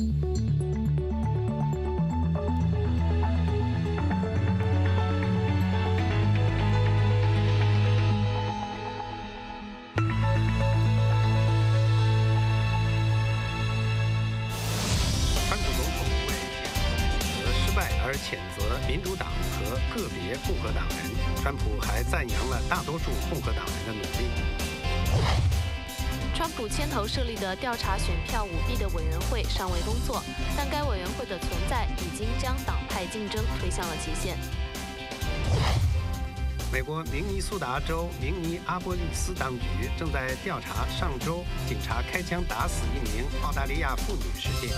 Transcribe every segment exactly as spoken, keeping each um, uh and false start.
而谴责民主党和个别共和党人，川普还赞扬了大多数共和党人的努力。 川普牵头设立的调查选票舞弊的委员会尚未工作，但该委员会的存在已经将党派竞争推向了极限。 美国明尼苏达州明尼阿波利斯当局正在调查上周警察开枪打死一名澳大利亚妇女事件。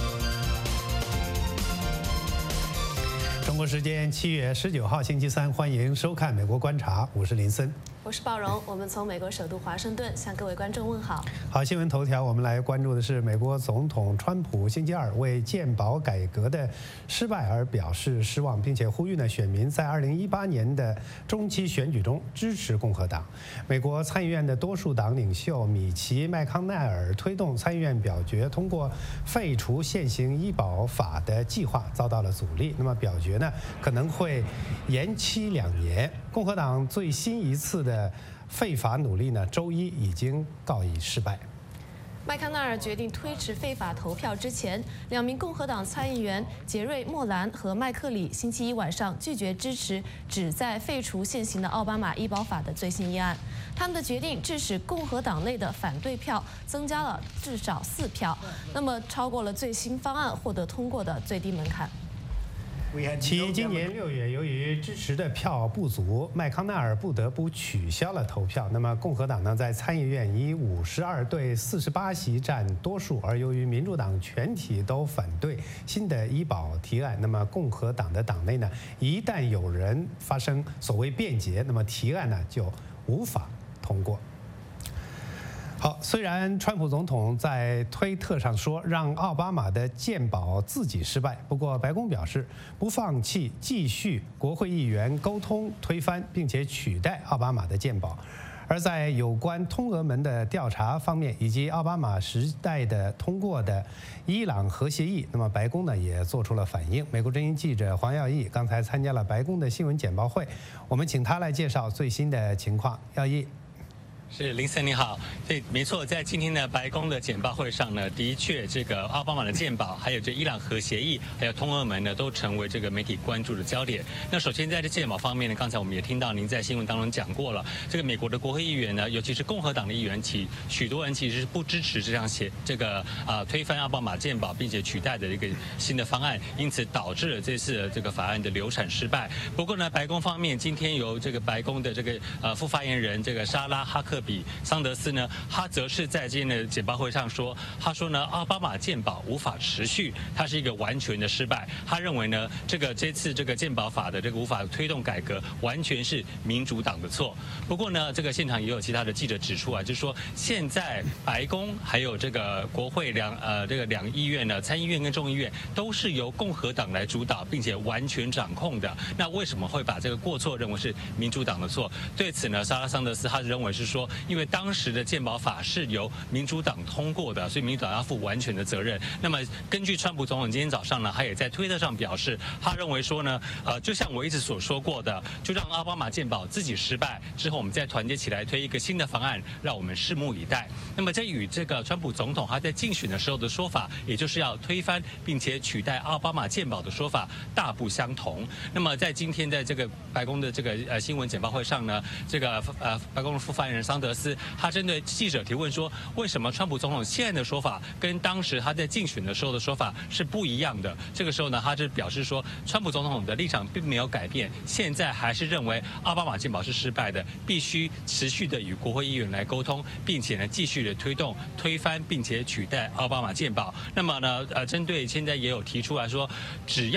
中国时间七月十九号星期三，欢迎收看《美国观察》，我是林森。 我是鲍荣，我们从美国首都华盛顿向各位观众问好。 好，新闻头条，我们来关注的是美国总统川普星期二为健保改革的失败而表示失望，并且呼吁呢选民在二零一八年的中期选举中支持共和党。美国参议院的多数党领袖米奇·麦康奈尔推动参议院表决通过废除现行医保法的计划遭到了阻力，那么表决呢可能会延期两年。共和党最新一次的废法努力呢，周一已经告以失败。 麦康奈尔决定推迟废法投票之前，两名共和党参议员杰瑞·莫兰和麦克里星期一晚上拒绝支持旨在废除现行的奥巴马医保法的最新议案。他们的决定致使共和党内的反对票增加了至少四票，那么超过了最新方案获得通过的最低门槛。 其今年六月，由于支持的票不足，麦康奈尔不得不取消了投票。那么共和党呢，在参议院以五十二对四十八席占多数，而由于民主党全体都反对新的医保提案，那么共和党的党内呢，一旦有人发生所谓辩解，那么提案呢就无法通过。好，虽然川普总统在推特上说让奥巴马的健保自己失败，不过白宫表示不放弃继续国会议员沟通推翻，并且取代奥巴马的健保。而在有关通俄门的调查方面，以及奥巴马时代的通过的伊朗核协议，那么白宫呢也做出了反应。美国之音记者黄耀义刚才参加了白宫的新闻简报会，我们请他来介绍最新的情况。耀义。 是林森你好，对，没错，在今天的白宫的简报会上呢，的确这个奥巴马的健保，还有这伊朗核协议，还有通俄门呢，都成为这个媒体关注的焦点。那首先在这健保方面呢，刚才我们也听到您在新闻当中讲过了，这个美国的国会议员呢，尤其是共和党的议员，其许多人其实是不支持这样写这个啊、呃、推翻奥巴马健保，并且取代的一个新的方案，因此导致了这次这个法案的流产失败。不过呢，白宫方面今天由这个白宫的这个呃副发言人这个莎拉哈克比桑德斯呢，他则是在今天的简报会上说，他说呢，奥巴马健保无法持续，它是一个完全的失败。他认为呢，这个这次这个健保法的这个无法推动改革，完全是民主党的错。不过呢，这个现场也有其他的记者指出啊，就是说现在白宫还有这个国会两呃这个两议院呢，参议院跟众议院都是由共和党来主导，并且完全掌控的。那为什么会把这个过错认为是民主党的错？对此呢，莎拉桑德斯他认为是说，因为当时的健保法是由民主党通过的，所以民主党要负完全的责任。那么根据川普总统今天早上呢，他也在推特上表示，他认为说呢，呃，就像我一直所说过的，就让奥巴马健保自己失败之后，我们再团结起来推一个新的方案，让我们拭目以待。那么这与这个川普总统他在竞选的时候的说法，也就是要推翻并且取代奥巴马健保的说法大不相同。那么在今天在这个白宫的这个呃新闻简报会上呢，这个呃白宫的副发言人桑德斯，他针对记者提问说，为什么川普总统现在的说法跟当时他在竞选的时候的说法是不一样的？这个时候呢，他就表示说，川普总统的立场并没有改变，现在还是认为奥巴马健保是失败的，必须持续的与国会议员来沟通，并且呢继续的推动推翻并且取代奥巴马健保。那么呢，呃，针对现在也有提出来说，只要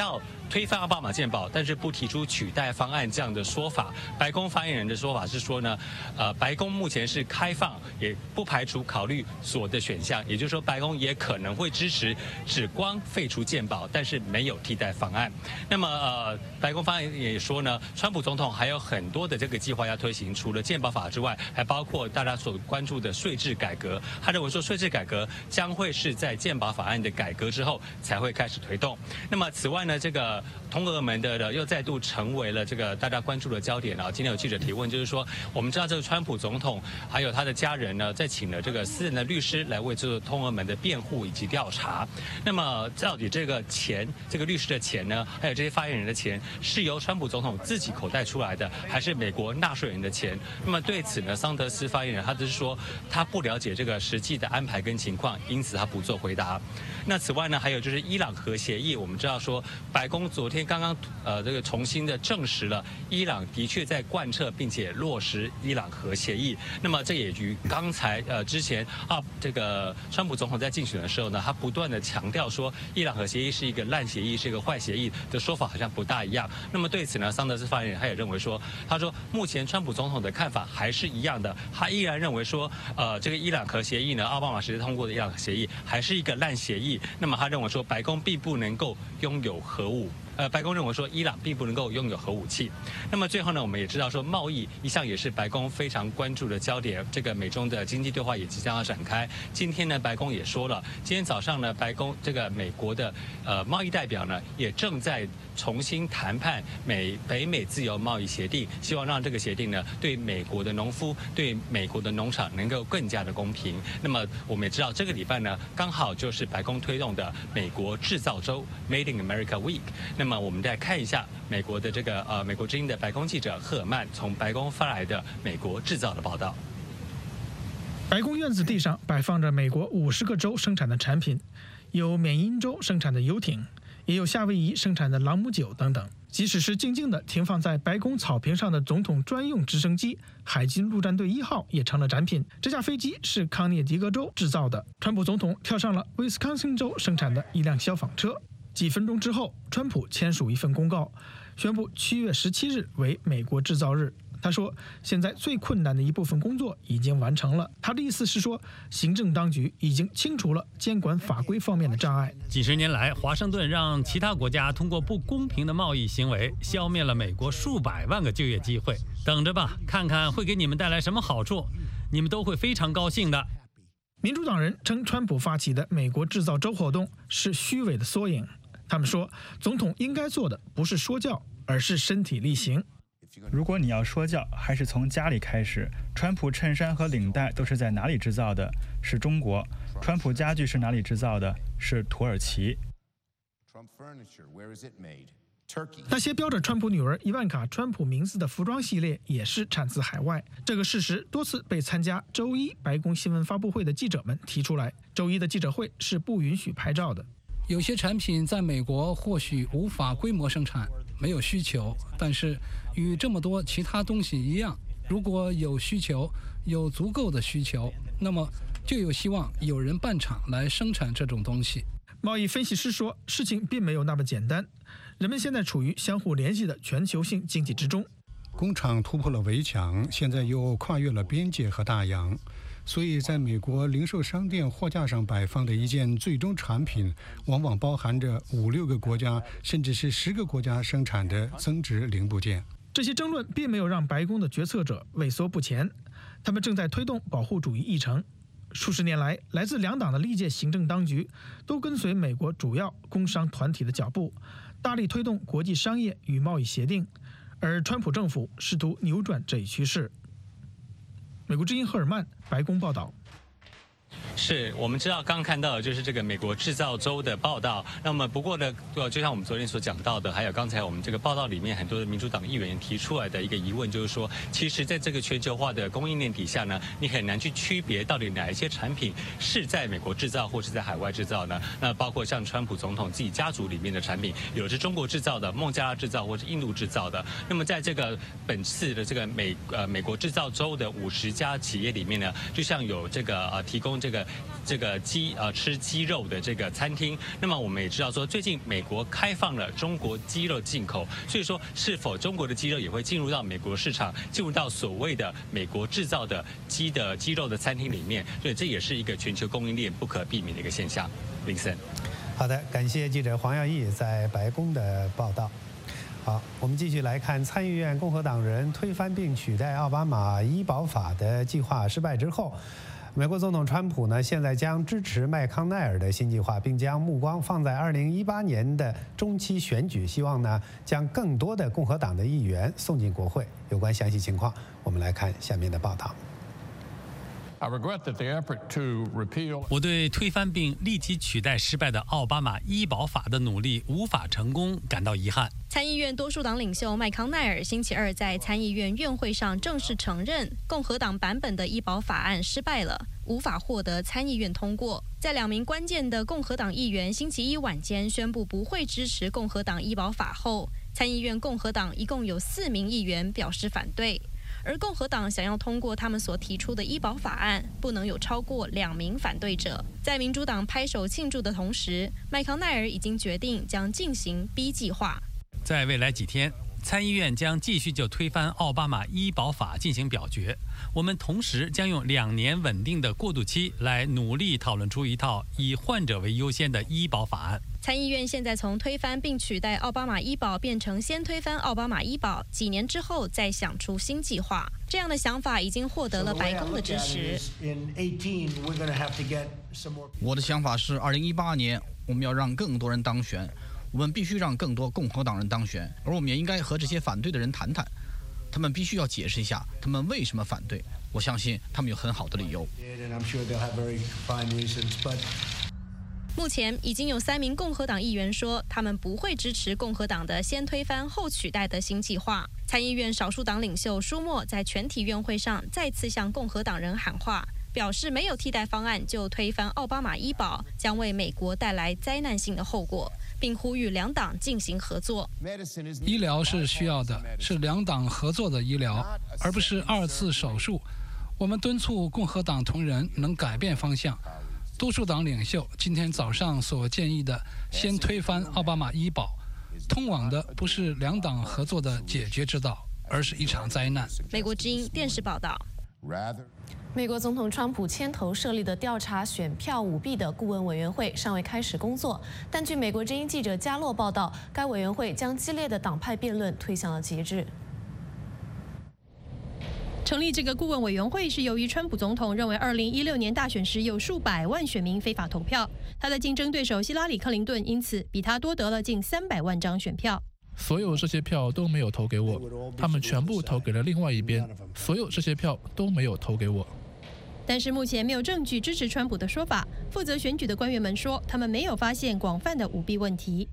推翻奥巴马健保，但是不提出取代方案这样的说法。白宫发言人的说法是说呢，呃，白宫目前是开放，也不排除考虑所的选项，也就是说，白宫也可能会支持只光废除健保，但是没有替代方案。那么呃，白宫发言人也说呢，川普总统还有很多的这个计划要推行，除了健保法之外，还包括大家所关注的税制改革。他认为说，税制改革将会是在健保法案的改革之后才会开始推动。那么此外呢，这个通俄门的又再度成为了这个大家关注的焦点啊。今天有记者提问，就是说，我们知道这个川普总统还有他的家人呢，在请了这个私人的律师来为这个通俄门的辩护以及调查。那么到底这个钱，这个律师的钱呢，还有这些发言人的钱，是由川普总统自己口袋出来的，还是美国纳税人的钱？那么对此呢，桑德斯发言人他只是说他不了解这个实际的安排跟情况，因此他不做回答。那此外呢，还有就是伊朗核协议，我们知道说白宫昨天刚刚呃这个重新的证实了伊朗的确在贯彻并且落实伊朗核协议。那么这也与刚才呃之前啊这个川普总统在竞选的时候呢，他不断的强调说伊朗核协议是一个烂协议，是一个坏协议的说法好像不大一样。那么对此呢，桑德斯发言人他也认为说，他说目前川普总统的看法还是一样的，他依然认为说呃这个伊朗核协议呢，奥巴马时期通过的伊朗核协议还是一个烂协议。那么他认为说，白宫并不能够拥有核武。呃，白宫认为说，伊朗并不能够拥有核武器。那么最后呢，我们也知道说，贸易一向也是白宫非常关注的焦点。这个美中的经济对话也即将要展开。今天呢，白宫也说了，今天早上呢，白宫这个美国的呃贸易代表呢，也正在重新谈判美北美自由贸易协定，希望让这个协定呢，对美国的农夫、对美国的农场能够更加的公平。那么我们也知道，这个礼拜呢，刚好就是白宫推动的美国制造周 （Made in America Week）。那么我们再看一下美国的这个呃美国之音的白宫记者赫尔曼从白宫发来的美国制造的报道。 白宫院子地上摆放着美国五十个州生产的产品，有缅因州生产的游艇，也有夏威夷生产的朗姆酒等等。即使是静静地停放在白宫草坪上的总统专用直升机海军陆战队一号也成了展品。这架飞机是康涅狄格州制造的，川普总统跳上了威斯康星州生产的一辆消防车。几分钟之后，川普签署一份公告，宣布七月十七日为美国制造日。他说，现在最困难的一部分工作已经完成了。他的意思是说，行政当局已经清除了监管法规方面的障碍。 几十年来，华盛顿让其他国家通过不公平的贸易行为，消灭了美国数百万个就业机会。等着吧，看看会给你们带来什么好处，你们都会非常高兴的。 民主党人称川普发起的美国制造周活动是虚伪的缩影。他们说，总统应该做的不是说教，而是身体力行。 如果你要说教，还是从家里开始。川普衬衫和领带都是在哪里制造的？是中国。川普家具是哪里制造的？是土耳其。 那些标着川普女儿伊万卡·川普名字的服装系列也是产自海外。这个事实多次被参加周一白宫新闻发布会的记者们提出来。周一的记者会是不允许拍照的。 有些产品在美国或许无法规模生产，没有需求，但是与这么多其他东西一样，如果有需求，有足够的需求，那么就有希望有人办厂来生产这种东西。 贸易分析师说，事情并没有那么简单，人们现在处于相互联系的全球性经济之中。 工厂突破了围墙，现在又跨越了边界和大洋。所以在美国零售商店货架上摆放的一件最终产品，往往包含着五六个国家甚至是十个国家生产的增值零部件。 这些争论并没有让白宫的决策者畏缩不前，他们正在推动保护主义议程。数十年来，来自两党的历届行政当局都跟随美国主要工商团体的脚步，大力推动国际商业与贸易协定，而川普政府试图扭转这一趋势。美国之音赫尔曼，白宫报道。 是我们知道，刚刚看到的就是这个美国制造周的报道。那么不过呢，就像我们昨天所讲到的，还有刚才我们这个报道里面很多的民主党议员提出来的一个疑问，就是说，其实在这个全球化的供应链底下呢，你很难去区别到底哪一些产品是在美国制造或是在海外制造呢？那包括像川普总统自己家族里面的产品，有的是中国制造的、孟加拉制造或是印度制造的。那么在这个本次的这个美呃美国制造周的五十家企业里面呢，就像有这个呃提供这个这个鸡呃吃鸡肉的这个餐厅。那么我们也知道说，最近美国开放了中国鸡肉进口，所以说是否中国的鸡肉也会进入到美国市场，进入到所谓的美国制造的鸡的鸡肉的餐厅里面？所以这也是一个全球供应链不可避免的一个现象。林森， 好的，感谢记者黄耀义在白宫的报道。好，我们继续来看参议院共和党人推翻并取代奥巴马医保法的计划失败之后，美国总统川普呢现在将支持麦康奈尔的新计划，并将目光放在二零一八年的中期选举，希望呢将更多的共和党的议员送进国会。有关详细情况，我们来看下面的报道。 我对推翻并立即取代失败的奥巴马医保法的努力无法成功感到遗憾。 参议院多数党领袖麦康奈尔星期二在参议院院会上正式承认，共和党版本的医保法案失败了，无法获得参议院通过。在两名关键的共和党议员星期一晚间宣布不会支持共和党医保法后，参议院共和党一共有四名议员表示反对。而共和党想要通过他们所提出的医保法案，不能有超过两名反对者。在民主党拍手庆祝的同时，麦康奈尔已经决定将进行 B 计划。 在未来几天，参议院将继续就推翻奥巴马医保法进行表决。我们同时将用两年稳定的过渡期来努力讨论出一套以患者为优先的医保法案。 参议院现在从推翻并取代奥巴马医保变成先推翻奥巴马医保，几年之后再想出新计划。这样的想法已经获得了白宫的支持。 我的想法是，二零一八年我们要让更多人当选，我们必须让更多共和党人当选，而我们也应该和这些反对的人谈谈，他们必须要解释一下他们为什么反对。我相信他们有很好的理由。 目前已经有三名共和党议员说，他们不会支持共和党的先推翻后取代的新计划。参议院少数党领袖舒默在全体院会上再次向共和党人喊话，表示没有替代方案就推翻奥巴马医保将为美国带来灾难性的后果，并呼吁两党进行合作。 医疗是需要的，是两党合作的医疗，而不是二次手术。我们敦促共和党同仁能改变方向。多数党领袖今天早上所建议的先推翻奥巴马医保，通往的不是两党合作的解决之道，而是一场灾难。 美国之音电视报道。 美国总统川普牵头设立的调查选票舞弊的顾问委员会尚未开始工作，但据美国之音记者加洛报道，该委员会将激烈的党派辩论推向了极致。 成立这个顾问委员会是由于川普总统认为二零一六年大选时有数百万选民非法投票，他的竞争对手希拉里·克林顿因此比他多得了近三百万张选票。 所有这些票都没有投给我，他们全部投给了另外一边。所有这些票都没有投给我。 但是目前没有证据支持川普的说法。负责选举的官员们说，他们没有发现广泛的舞弊问题。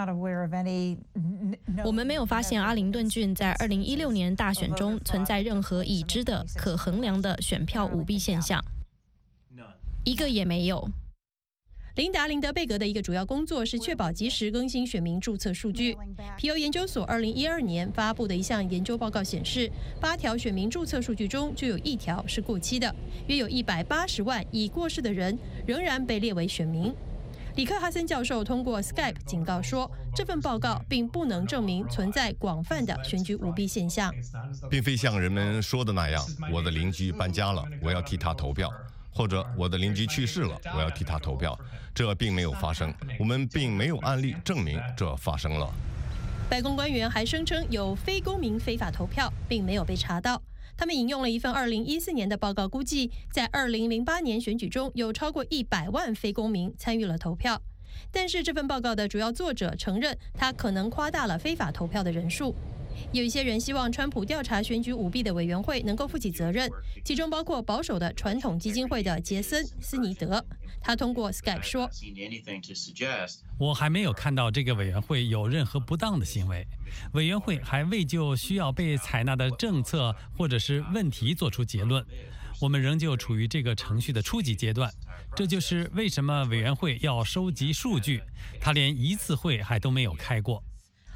我们没有发现阿灵顿郡在二零一六年大选中存在任何已知的可衡量的选票舞弊现象，一个也没有。 琳达·林德贝格的一个主要工作是确保及时更新选民注册数据。皮尤研究所二零一二年发布的一项研究报告显示，八条选民注册数据中就有一条是过期的，约有一百八十万已过世的人仍然被列为选民。里克哈森教授通过 Skype 警告说，这份报告并不能证明存在广泛的选举舞弊现象， 并非像人们说的那样，我的邻居搬家了，我要替他投票。或者我的邻居去世了，我要替他投票，这并没有发生。我们并没有案例证明这发生了。 白宫官员还声称有非公民非法投票，并没有被查到。他们引用了一份二零一四年的报告，估计在二零零八年选举中有超过一百万非公民参与了投票。但是这份报告的主要作者承认，他可能夸大了非法投票的人数。有一些人希望川普调查选举舞弊的委员会能够负起责任，其中包括保守的传统基金会的杰森·斯尼德。他通过 Skype 说：“ 我还没有看到这个委员会有任何不当的行为。委员会还未就需要被采纳的政策或者是问题做出结论。我们仍旧处于这个程序的初级阶段。这就是为什么委员会要收集数据。他连一次会还都没有开过。”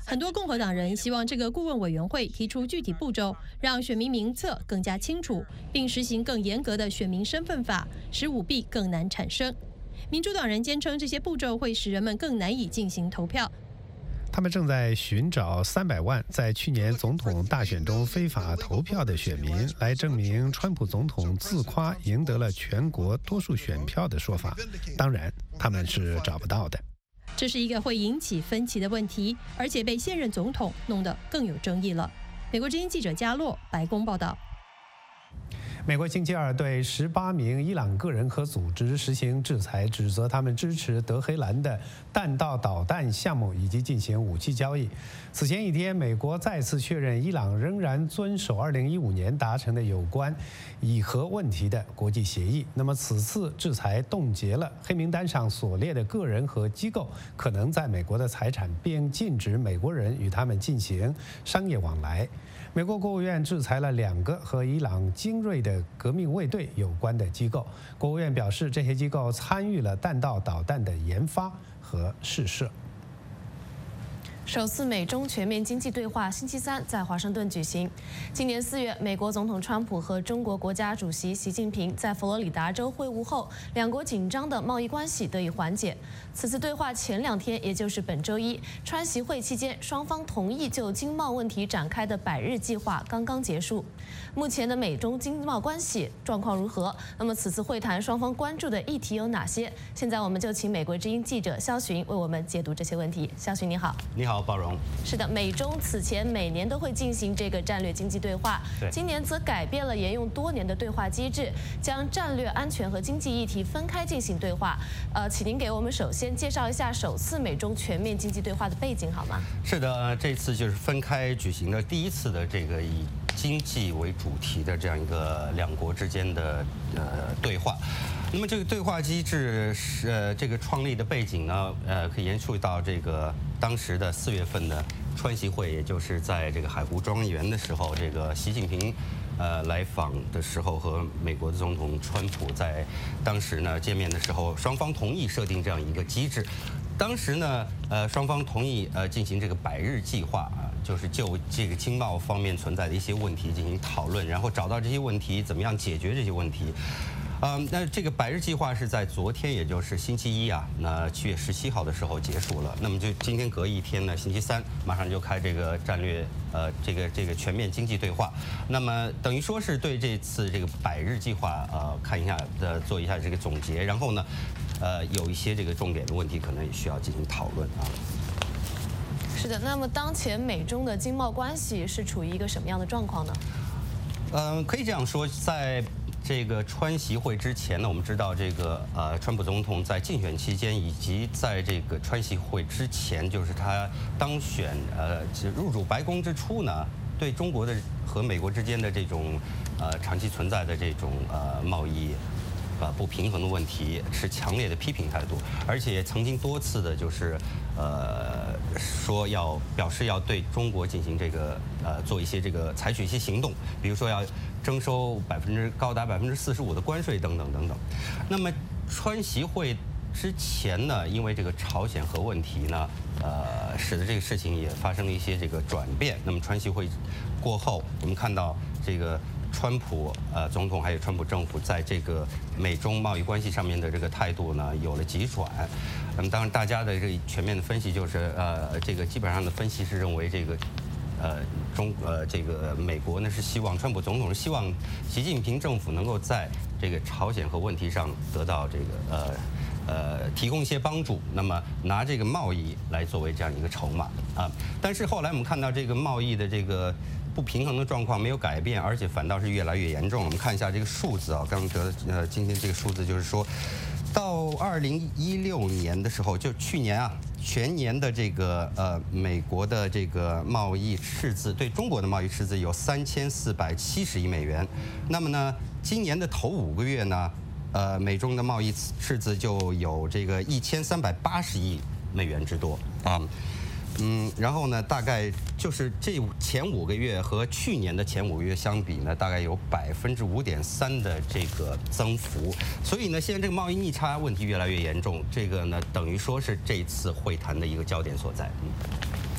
很多共和党人希望这个顾问委员会提出具体步骤，让选民名册更加清楚，并实行更严格的选民身份法，使舞弊更难产生。民主党人坚称这些步骤会使人们更难以进行投票。 他们正在寻找三百万在去年总统大选中非法投票的选民，来证明川普总统自夸赢得了全国多数选票的说法。当然，他们是找不到的。 这是一个会引起分歧的问题，而且被现任总统弄得更有争议了。美国之音记者加洛，白宫报道。 美国星期二对十八名伊朗个人和组织实行制裁，指责他们支持德黑兰的弹道导弹项目以及进行武器交易。此前一天，美国再次确认伊朗仍然遵守二零一五年达成的有关以核问题的国际协议。那么，此次制裁冻结了黑名单上所列的个人和机构可能在美国的财产，并禁止美国人与他们进行商业往来。美国国务院制裁了两个和伊朗精锐的革命卫队有关的机构。国务院表示，这些机构参与了弹道导弹的研发和试射。 首次美中全面经济对话星期三在华盛顿举行。今年四月，美国总统川普和中国国家主席习近平在佛罗里达州会晤后，两国紧张的贸易关系得以缓解。此次对话前两天，也就是本周一，川习会期间，双方同意就经贸问题展开的百日计划刚刚结束。目前的美中经贸关系状况如何？那么此次会谈双方关注的议题有哪些？现在我们就请美国之音记者肖寻为我们解读这些问题。肖寻，你好。 你好。包容是的，美中此前每年都会进行这个战略经济对话，今年则改变了沿用多年的对话机制，将战略安全和经济议题分开进行对话。呃，请您给我们首先介绍一下首次美中全面经济对话的背景好吗？ 是的，这次就是分开举行的第一次的这个以经济为主题的这样一个两国之间的呃对话。那么这个对话机制是呃这个创立的背景呢，呃可以延续到这个当时的四月份的川习会，也就是在这个海湖庄园的时候，这个习近平呃来访的时候和美国的总统川普在当时呢见面的时候，双方同意设定这样一个机制。当时呢，呃双方同意呃进行这个百日计划啊，就是就这个经贸方面存在的一些问题进行讨论，然后找到这些问题怎么样解决这些问题。嗯，那这个百日计划是在昨天，也就是星期一啊，那七月十七号的时候结束了。那么就今天隔一天呢，星期三马上就开这个战略呃这个这个全面经济对话。那么等于说是对这次这个百日计划呃看一下的做一下这个总结，然后呢，呃有一些这个重点的问题可能也需要进行讨论啊。 是的，那么当前美中的经贸关系是处于一个什么样的状况呢？ 嗯，可以这样说，在这个川习会之前呢，我们知道这个呃，川普总统在竞选期间以及在这个川习会之前，就是他当选呃入主白宫之初呢，对中国的和美国之间的这种呃长期存在的这种呃贸易呃不平衡的问题持强烈的批评态度，而且曾经多次的就是呃说要表示要对中国进行这个呃做一些这个采取一些行动，比如说要征收百分之高达百分之四十五的关税等等等等。那么川习会之前呢，因为这个朝鲜核问题呢，呃，使得这个事情也发生了一些这个转变。那么川习会过后，我们看到这个川普呃总统还有川普政府在这个美中贸易关系上面的这个态度呢有了急转。那么当然，大家的这个全面的分析就是，呃，这个基本上的分析是认为这个。呃，中呃，这个美国呢是希望川普总统是希望习近平政府能够在这个朝鲜核问题上得到这个呃呃提供一些帮助，那么拿这个贸易来作为这样一个筹码啊。但是后来我们看到这个贸易的这个不平衡的状况没有改变，而且反倒是越来越严重。我们看一下这个数字啊，刚刚得呃今天这个数字就是说，到二零一六年的时候，就去年啊。全年的这个呃美国的这个贸易赤字，对中国的贸易赤字有三千四百七十亿美元。那么呢，今年的头五个月呢，呃，美中的贸易赤字就有这个一千三百八十亿美元之多啊。嗯，然后呢，大概就是这前五个月和去年的前五个月相比呢，大概有百分之五点三的这个增幅。所以呢，现在这个贸易逆差问题越来越严重，这个呢，等于说是这次会谈的一个焦点所在。嗯。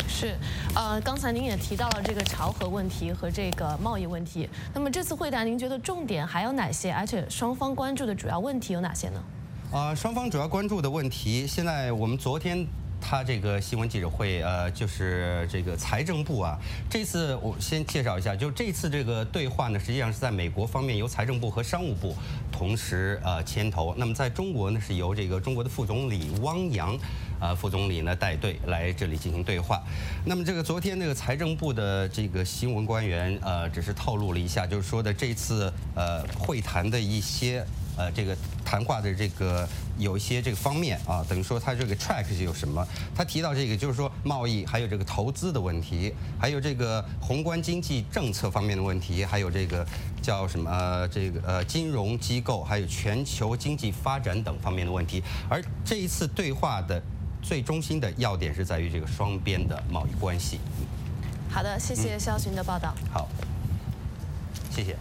是，呃，刚才您也提到了这个朝核问题和这个贸易问题。那么这次会谈，您觉得重点还有哪些？而且双方关注的主要问题有哪些呢？ 啊、呃，双方主要关注的问题，现在我们昨天。他这个新闻记者会，呃，就是这个财政部啊，这次我先介绍一下，就这次这个对话呢，实际上是在美国方面由财政部和商务部同时呃牵头，那么在中国呢是由这个中国的副总理汪洋，呃副总理呢带队来这里进行对话。那么这个昨天这个财政部的这个新闻官员呃只是透露了一下，就是说的这次呃会谈的一些。呃，这个谈话的这个有一些这个方面啊，等于说它这个 track 是有什么？他提到这个就是说贸易，还有这个投资的问题，还有这个宏观经济政策方面的问题，还有这个叫什么呃这个呃金融机构，还有全球经济发展等方面的问题。而这一次对话的最中心的要点是在于这个双边的贸易关系。 好的，谢谢肖群的报道。 嗯、好，谢谢。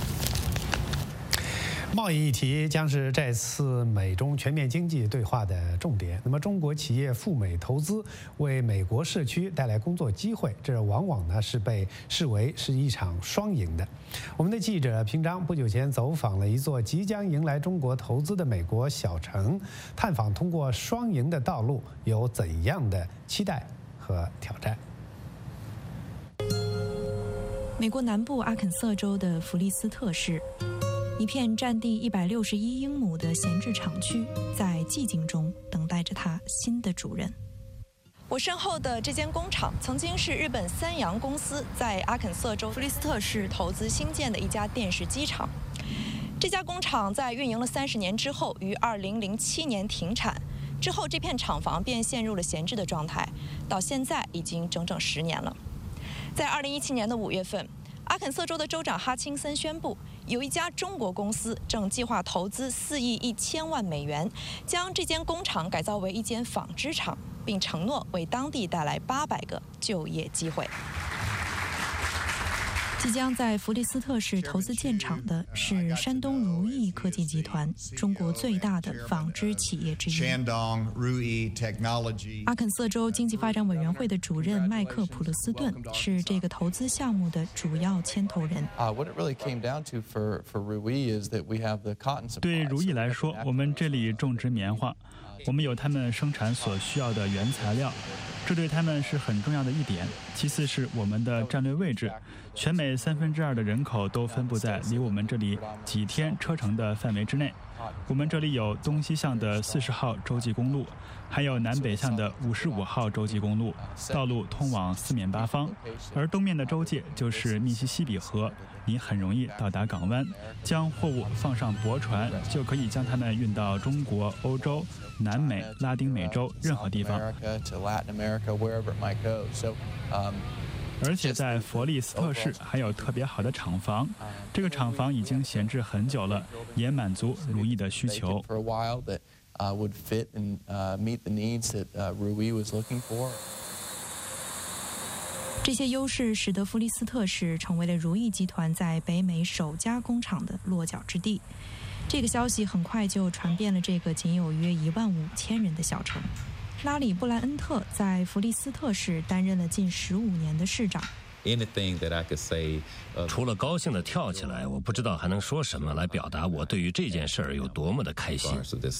贸易议题将是这次美中全面经济对话的重点。那么，中国企业赴美投资，为美国社区带来工作机会，这往往呢是被视为是一场双赢的。我们的记者平章不久前走访了一座即将迎来中国投资的美国小城，探访通过双赢的道路有怎样的期待和挑战。 美国南部阿肯色州的弗利斯特市。一片占地一百六十一英亩的闲置厂区，在寂静中等待着它新的主人。我身后的这间工厂曾经是日本三洋公司在阿肯色州弗利斯特市投资兴建的一家电视机厂。这家工厂在运营了三十年之后，于二零零七年停产。之后，这片厂房便陷入了闲置的状态，到现在已经整整十年了。在二零一七年的五月份。阿肯色州的州长哈钦森宣布，有一家中国公司正计划投资四亿一千万美元，将这间工厂改造为一间纺织厂，并承诺为当地带来八百个就业机会。即将在弗利斯特市投资建厂的是山东如意科技集团，中国最大的纺织企业之一。阿肯色州经济发展委员会的主任麦克普勒斯顿是这个投资项目的主要牵头人。 对如意来说，我们这里种植棉花，我们有他们生产所需要的原材料。这对他们是很重要的一点。其次是我们的战略位置，全美三分之二的人口都分布在离我们这里几天车程的范围之内。我们这里有东西向的四十号洲际公路，还有南北向的五十五号洲际公路，道路通往四面八方。而东面的州界就是密西西比河，你很容易到达港湾，将货物放上驳船，就可以将它们运到中国、欧洲、南美、拉丁美洲任何地方。而且在佛利斯特市还有特别好的厂房，这个厂房已经闲置很久了，也满足如意的需求。 这些优势使得弗利斯特市成为了如意集团在北美首家工厂的落脚之地。这个消息很快就传遍了这个仅有约一万五千人的小城。拉里·布莱恩特在弗利斯特市担任了近十五年的市长。 除了高兴地跳起来，我不知道还能说什么来表达我对于这件事儿有多么的开心。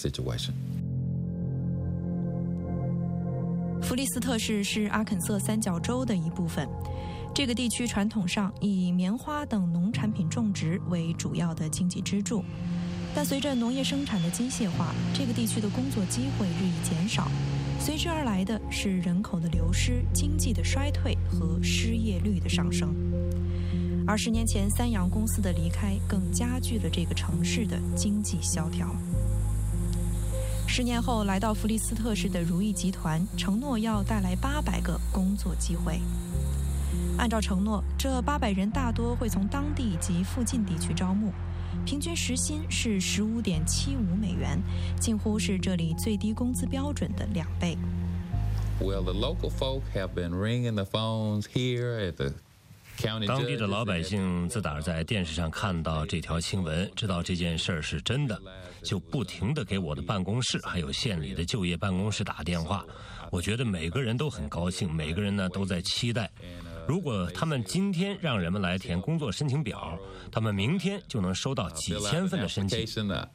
弗利斯特市是阿肯色三角洲的一部分。这个地区传统上以棉花等农产品种植为主要的经济支柱，但随着农业生产的机械化，这个地区的工作机会日益减少。随之而来的是人口的流失、经济的衰退和失业率的上升。而十年前三洋公司的离开，更加剧了这个城市的经济萧条。十年后来到弗利斯特市的如意集团承诺要带来八百个工作机会。按照承诺，这八百人大多会从当地及附近地区招募。平均时薪是十五点七五美元，近乎是这里最低工资标准的两倍。 Well, the local folk have been ringing the phones here at the 当地的老百姓自打在电视上看到这条新闻，知道这件事儿是真的，就不停地给我的办公室还有县里的就业办公室打电话。我觉得每个人都很高兴，每个人呢都在期待。如果他们今天让人们来填工作申请表，他们明天就能收到几千份的申请。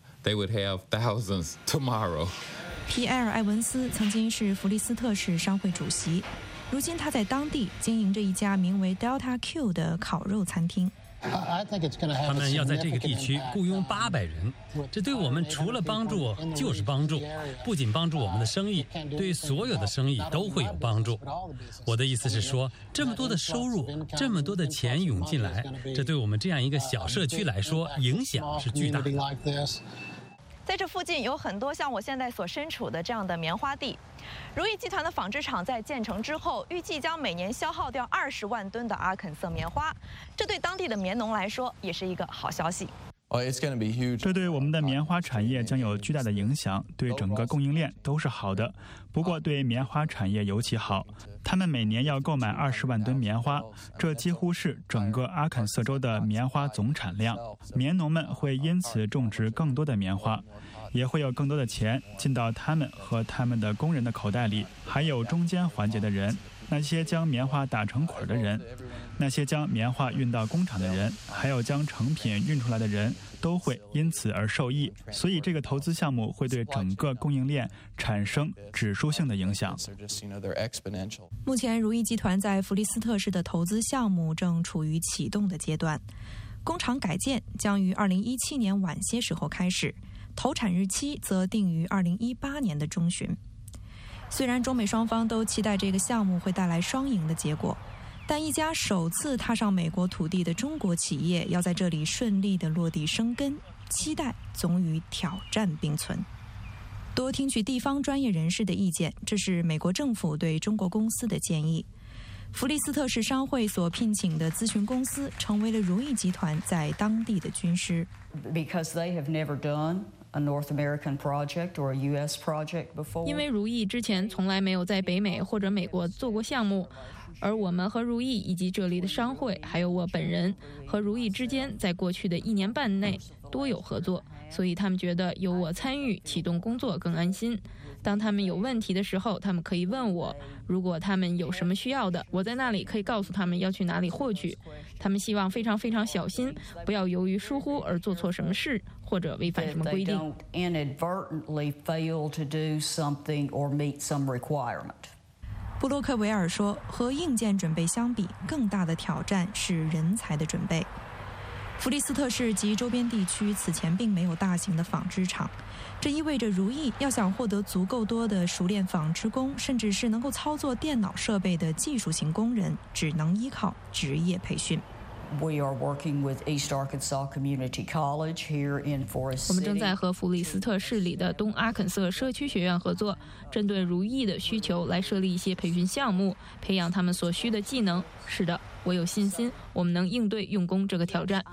皮埃尔·艾文斯曾经是弗利斯特市商会主席，如今他在当地经营着一家名为 Delta Q 的烤肉餐厅。 他们要在这个地区雇佣八百人，这对我们除了帮助就是帮助，不仅帮助我们的生意，对所有的生意都会有帮助。我的意思是说，这么多的收入，这么多的钱涌进来，这对我们这样一个小社区来说，影响是巨大的。 在这附近有很多像我现在所身处的这样的棉花地。如意集团的纺织厂在建成之后，预计将每年消耗掉二十万吨的阿肯色棉花，这对当地的棉农来说也是一个好消息。 这对我们的棉花产业将有巨大的影响，对整个供应链都是好的。不过对棉花产业尤其好，他们每年要购买二十万吨棉花，这几乎是整个阿肯色州的棉花总产量。棉农们会因此种植更多的棉花，也会有更多的钱进到他们和他们的工人的口袋里，还有中间环节的人，那些将棉花打成捆的人，那些将棉花运到工厂的人，还有将成品运出来的人，都会因此而受益。所以这个投资项目会对整个供应链产生指数性的影响。 目前如意集团在弗利斯特市的投资项目正处于启动的阶段，工厂改建将于二零一七年晚些时候开始，投产日期则定于二零一八年的中旬。虽然中美双方都期待这个项目会带来双赢的结果，但一家首次踏上美国土地的中国企业要在这里顺利地落地生根，期待总与挑战并存。多听取地方专业人士的意见，这是美国政府对中国公司的建议。弗利斯特市商会所聘请的咨询公司成为了如意集团在当地的军师。 Because they have never done a North American project or a U S project before. 因为如意之前从来没有在北美或者美国做过项目，而我们和如意以及这里的商会，还有我本人和如意之间，在过去的一年半内多有合作，所以他们觉得有我参与启动工作更安心。当他们有问题的时候，他们可以问我，如果他们有什么需要的，我在那里可以告诉他们要去哪里获取。他们希望非常非常小心，不要由于疏忽而做错什么事或者违反什么规定。 布洛克维尔说，和硬件准备相比，更大的挑战是人才的准备。弗利斯特市及周边地区此前并没有大型的纺织厂，这意味着如意要想获得足够多的熟练纺织工，甚至是能够操作电脑设备的技术型工人，只能依靠职业培训。 We are working with East Arkansas Community College here in Forest City. 我们正在和弗利斯特市里的东阿肯色社区学院合作，针对如意的需求来设立一些培训项目，培养他们所需的技能。是的，我有信心，我们能应对用工这个挑战。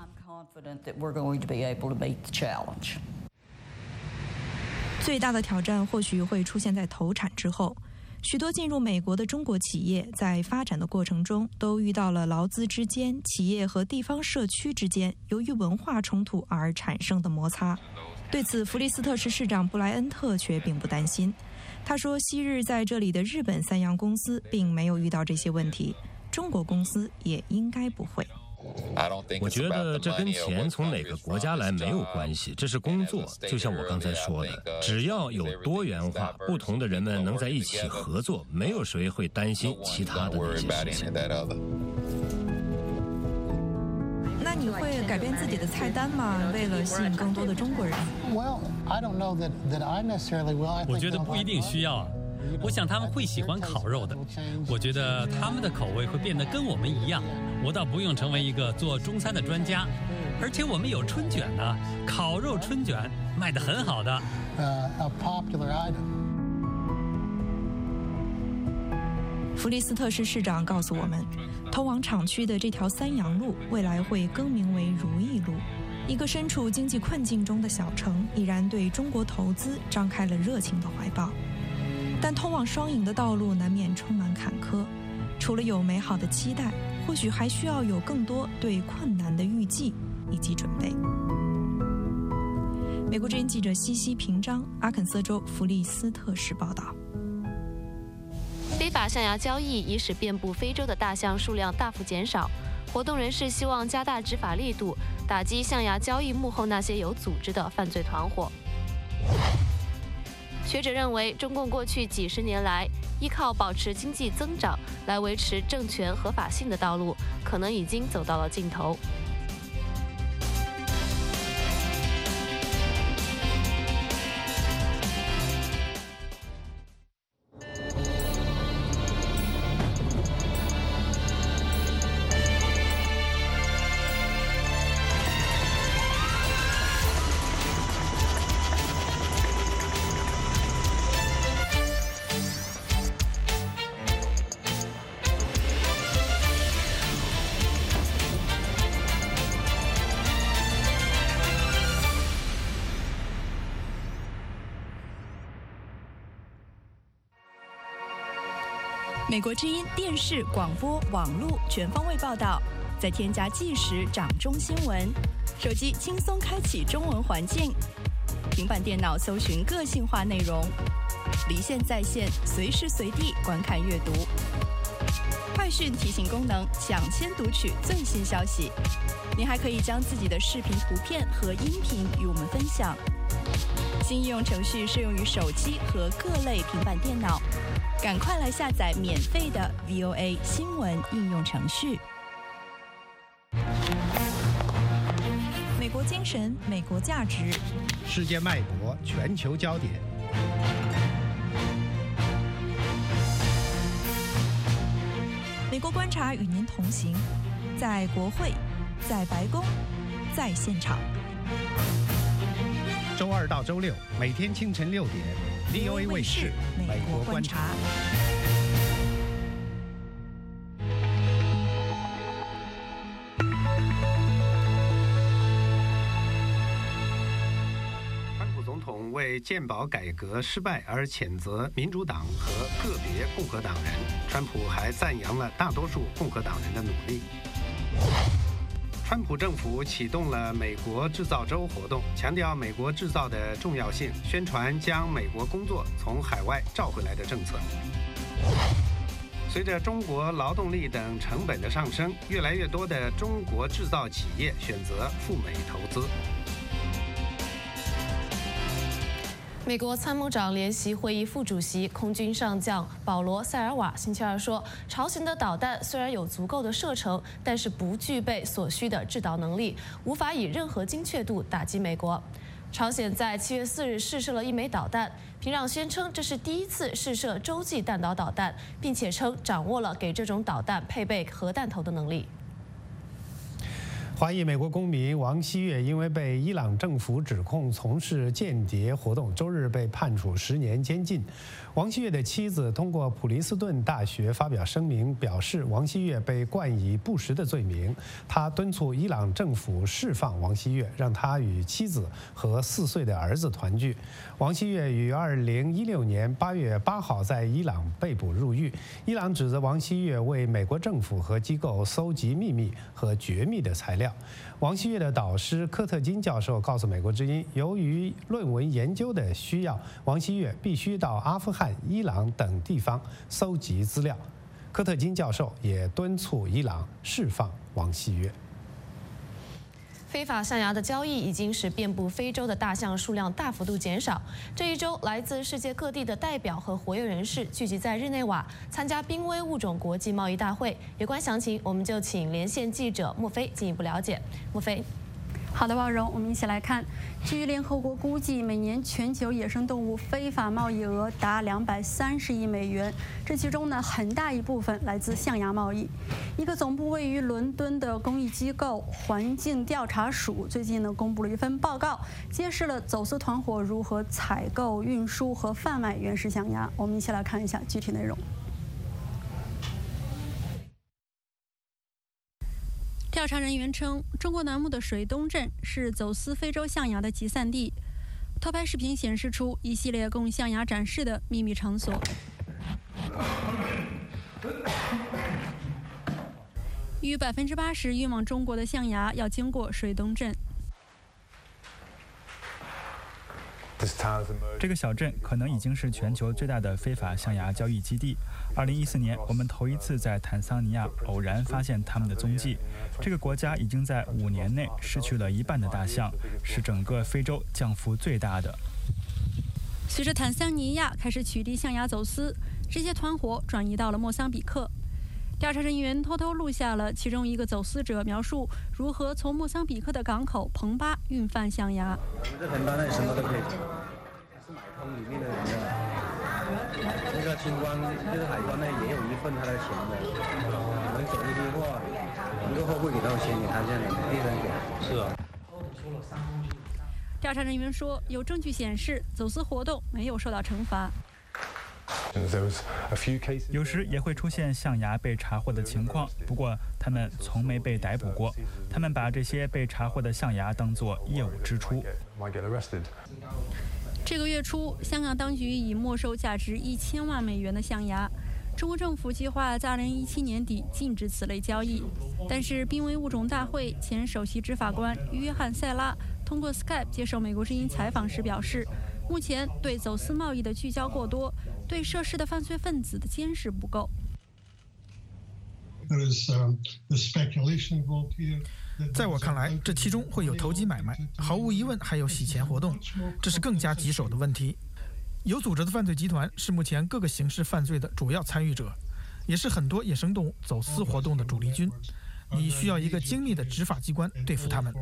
最大的挑战或许会出现在投产之后。许多进入美国的中国企业在发展的过程中都遇到了劳资之间、企业和地方社区之间由于文化冲突而产生的摩擦。对此，弗利斯特市市长布莱恩特却并不担心。他说，昔日在这里的日本三洋公司并没有遇到这些问题，中国公司也应该不会。 我觉得这跟钱从哪个国家来没有关系，这是工作。就像我刚才说的，只要有多元化，不同的人们能在一起合作，没有谁会担心其他的那些事情。 那你会改变自己的菜单吗？为了吸引更多的中国人？ 我觉得不一定需要。我想他们会喜欢烤肉的，我觉得他们的口味会变得跟我们一样。我倒不用成为一个做中餐的专家，而且我们有春卷呢，烤肉春卷卖得很好的。 弗利斯特市市长告诉我们，通往厂区的这条三洋路未来会更名为如意路。一个身处经济困境中的小城，已然对中国投资张开了热情的怀抱。但通往双赢的道路难免充满坎坷。 除了有美好的期待，或许还需要有更多对困难的预计以及准备。美国之音记者西西平章，阿肯色州弗利斯特市报道。 非法象牙交易已使遍布非洲的大象数量大幅减少。活动人士希望加大执法力度，打击象牙交易幕后那些有组织的犯罪团伙。学者认为，中共过去几十年来依靠保持经济增长来维持政权合法性的道路，可能已经走到了尽头。 美国之音电视、广播、网络全方位报道，再添加即时掌中新闻，手机轻松开启中文环境，平板电脑搜寻个性化内容，离线在线，随时随地观看阅读。快讯提醒功能，抢先读取最新消息。您还可以将自己的视频、图片和音频与我们分享。新应用程序适用于手机和各类平板电脑。赶快来下载免费的 V O A 新闻应用程序。 美国精神，美国价值， 世界脉搏，全球焦点。 美国观察与您同行，在国会，在白宫，在现场。 周二到周六，每天清晨六点 ，V O A 卫视《美国观察》。川普总统为健保改革失败而谴责民主党和个别共和党人，川普还赞扬了大多数共和党人的努力。川普政府启动了美国制造周活动，强调美国制造的重要性，宣传将美国工作从海外召回来的政策。随着中国劳动力等成本的上升，越来越多的中国制造企业选择赴美投资。 美国参谋长联席会议副主席、空军上将保罗·塞尔瓦星期二说，朝鲜的导弹虽然有足够的射程，但是不具备所需的制导能力，无法以任何精确度打击美国。朝鲜在七月四日试射了一枚导弹，平壤宣称这是第一次试射洲际弹道导弹，并且称掌握了给这种导弹配备核弹头的能力。 华裔美国公民王锡悦因为被伊朗政府指控从事间谍活动，周日被判处十年监禁。王锡悦的妻子通过普林斯顿大学发表声明，表示王锡悦被冠以不实的罪名。他敦促伊朗政府释放王锡悦，让他与妻子和四岁的儿子团聚。王锡悦于二零一六年八月八号在伊朗被捕入狱。伊朗指责王锡悦为美国政府和机构搜集秘密和绝密的材料。王锡悦的导师科特金教授告诉美国之音，由于论文研究的需要，王锡悦必须到阿富汗、伊朗等地方搜集资料。科特金教授也敦促伊朗释放王锡悦。 非法象牙的交易已经使遍布非洲的大象数量大幅度减少。这一周，来自世界各地的代表和活跃人士聚集在日内瓦，参加濒危物种国际贸易大会。有关详情，我们就请连线记者莫飞进一步了解。莫飞。 好的，王蓉，我们一起来看。据联合国估计，每年全球野生动物非法贸易额达两百三十亿美元，这其中呢，很大一部分来自象牙贸易。一个总部位于伦敦的公益机构环境调查署最近呢，公布了一份报告，揭示了走私团伙如何采购、运输和贩卖原始象牙。我们一起来看一下具体内容。调查人员称，中国南部的水东镇是走私非洲象牙的集散地。偷拍视频显示出一系列供象牙展示的秘密场所。 逾百分之八十运往中国的象牙要经过水东镇。 这个小镇可能已经是全球最大的非法象牙交易基地。二零一四年，我们头一次在坦桑尼亚偶然发现他们的踪迹。这个国家已经在五年内失去了一半的大象，是整个非洲降幅最大的。 随着坦桑尼亚开始取缔象牙走私，这些团伙转移到了莫桑比克。调查人员偷偷录下了其中一个走私者描述如何从莫桑比克的港口彭巴运贩象牙。 我们这彭巴那里什么都可以，是买通里面的人的。那个清关就是海关那也有一份他的钱的，我们走一批货，一个货会给到钱给他这样的，一人给。是啊。 调查人员说，有证据显示走私活动没有受到惩罚。 有时也会出现象牙被查获的情况，不过他们从没被逮捕过。他们把这些被查获的象牙当作业务支出。 这个月初，香港当局已没收价值一千万美元的象牙。中国政府计划在二零一七年底禁止此类交易，但是濒危物种大会前首席执法官约翰·塞拉通过 Skype 接受美国之音采访时表示，目前对走私贸易的聚焦过多，对涉事的犯罪分子的监视不够。 在我看来，这其中会有投机买卖，毫无疑问还有洗钱活动，这是更加棘手的问题。有组织的犯罪集团是目前各个刑事犯罪的主要参与者，也是很多野生动物走私活动的主力军。你需要一个精密的执法机关对付他们。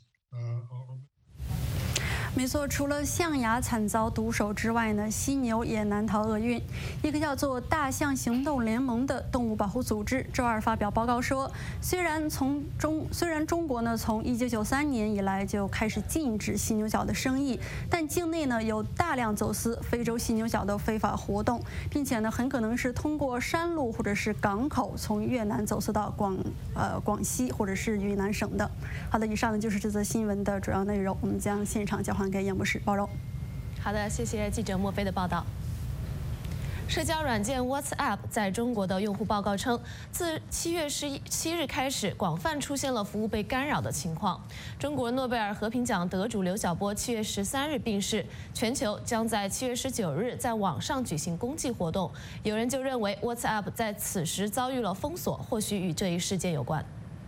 没错，除了象牙惨遭毒手之外呢，犀牛也难逃厄运。一个叫做大象行动联盟的动物保护组织周二发表报告说，虽然从中虽然中国呢从一九九三年以来就开始禁止犀牛角的生意，但境内呢有大量走私非洲犀牛角的非法活动，并且呢很可能是通过山路或者是港口从越南走私到广呃广西或者是云南省的。好的，以上呢就是这则新闻的主要内容，我们将现场交换给演播室包容。 好的，谢谢记者莫非的报道。社交软件 WhatsApp 在中国的用户报告称，自七月十七日开始，广泛出现了服务被干扰的情况。中国诺贝尔和平奖得主刘晓波七月十三日病逝，全球将在七月十九日在网上举行公祭活动。有人就认为 WhatsApp 在此时遭遇了封锁，或许与这一事件有关。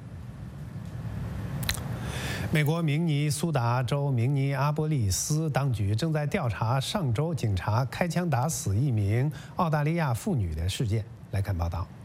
美国明尼苏达州明尼阿波利斯当局正在调查上周警察开枪打死一名澳大利亚妇女的事件。来看报道。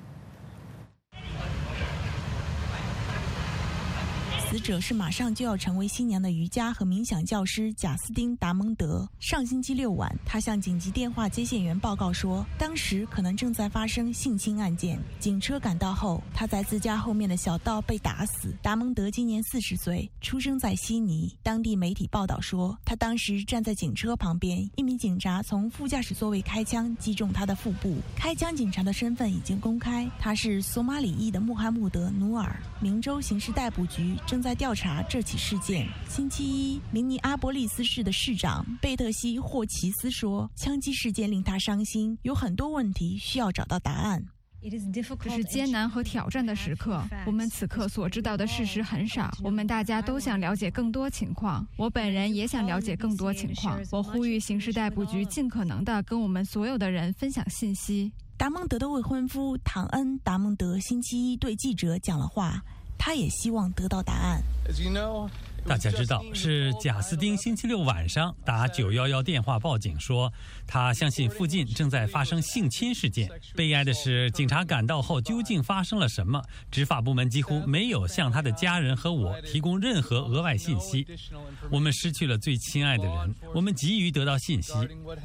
死者是马上就要成为新娘的瑜伽和冥想教师贾斯汀·达蒙德。上星期六晚，他向紧急电话接线员报告说，当时可能正在发生性侵案件。警车赶到后，他在自家后面的小道被打死。达蒙德今年四十岁，出生在悉尼。当地媒体报道说，他当时站在警车旁边，一名警察从副驾驶座位开枪击中他的腹部。开枪警察的身份已经公开，他是索马里裔的穆罕默德·努尔。明州刑事逮捕局正在调查这起事件。星期一，明尼阿波利斯市的市长贝特西·霍奇斯说，枪击事件令他伤心，有很多问题需要找到答案。 这是艰难和挑战的时刻，我们此刻所知道的事实很少，我们大家都想了解更多情况，我本人也想了解更多情况。我呼吁刑事逮捕局尽可能地跟我们所有的人分享信息。 达蒙德的未婚夫唐恩·达蒙德星期一对记者讲了话，他也希望得到答案。 大家知道，是贾斯汀星期六晚上打九一一电话报警说，他相信附近正在发生性侵事件。悲哀的是，警察赶到后究竟发生了什么？执法部门几乎没有向他的家人和我提供任何额外信息。我们失去了最亲爱的人，我们急于得到信息。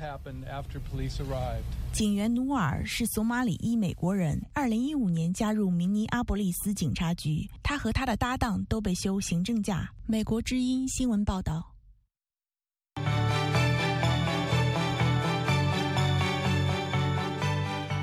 警员努尔是索马里裔美国人，二零一五年加入明尼阿波利斯警察局，他和他的搭档都被休行政假。美国之音新闻报道。 好，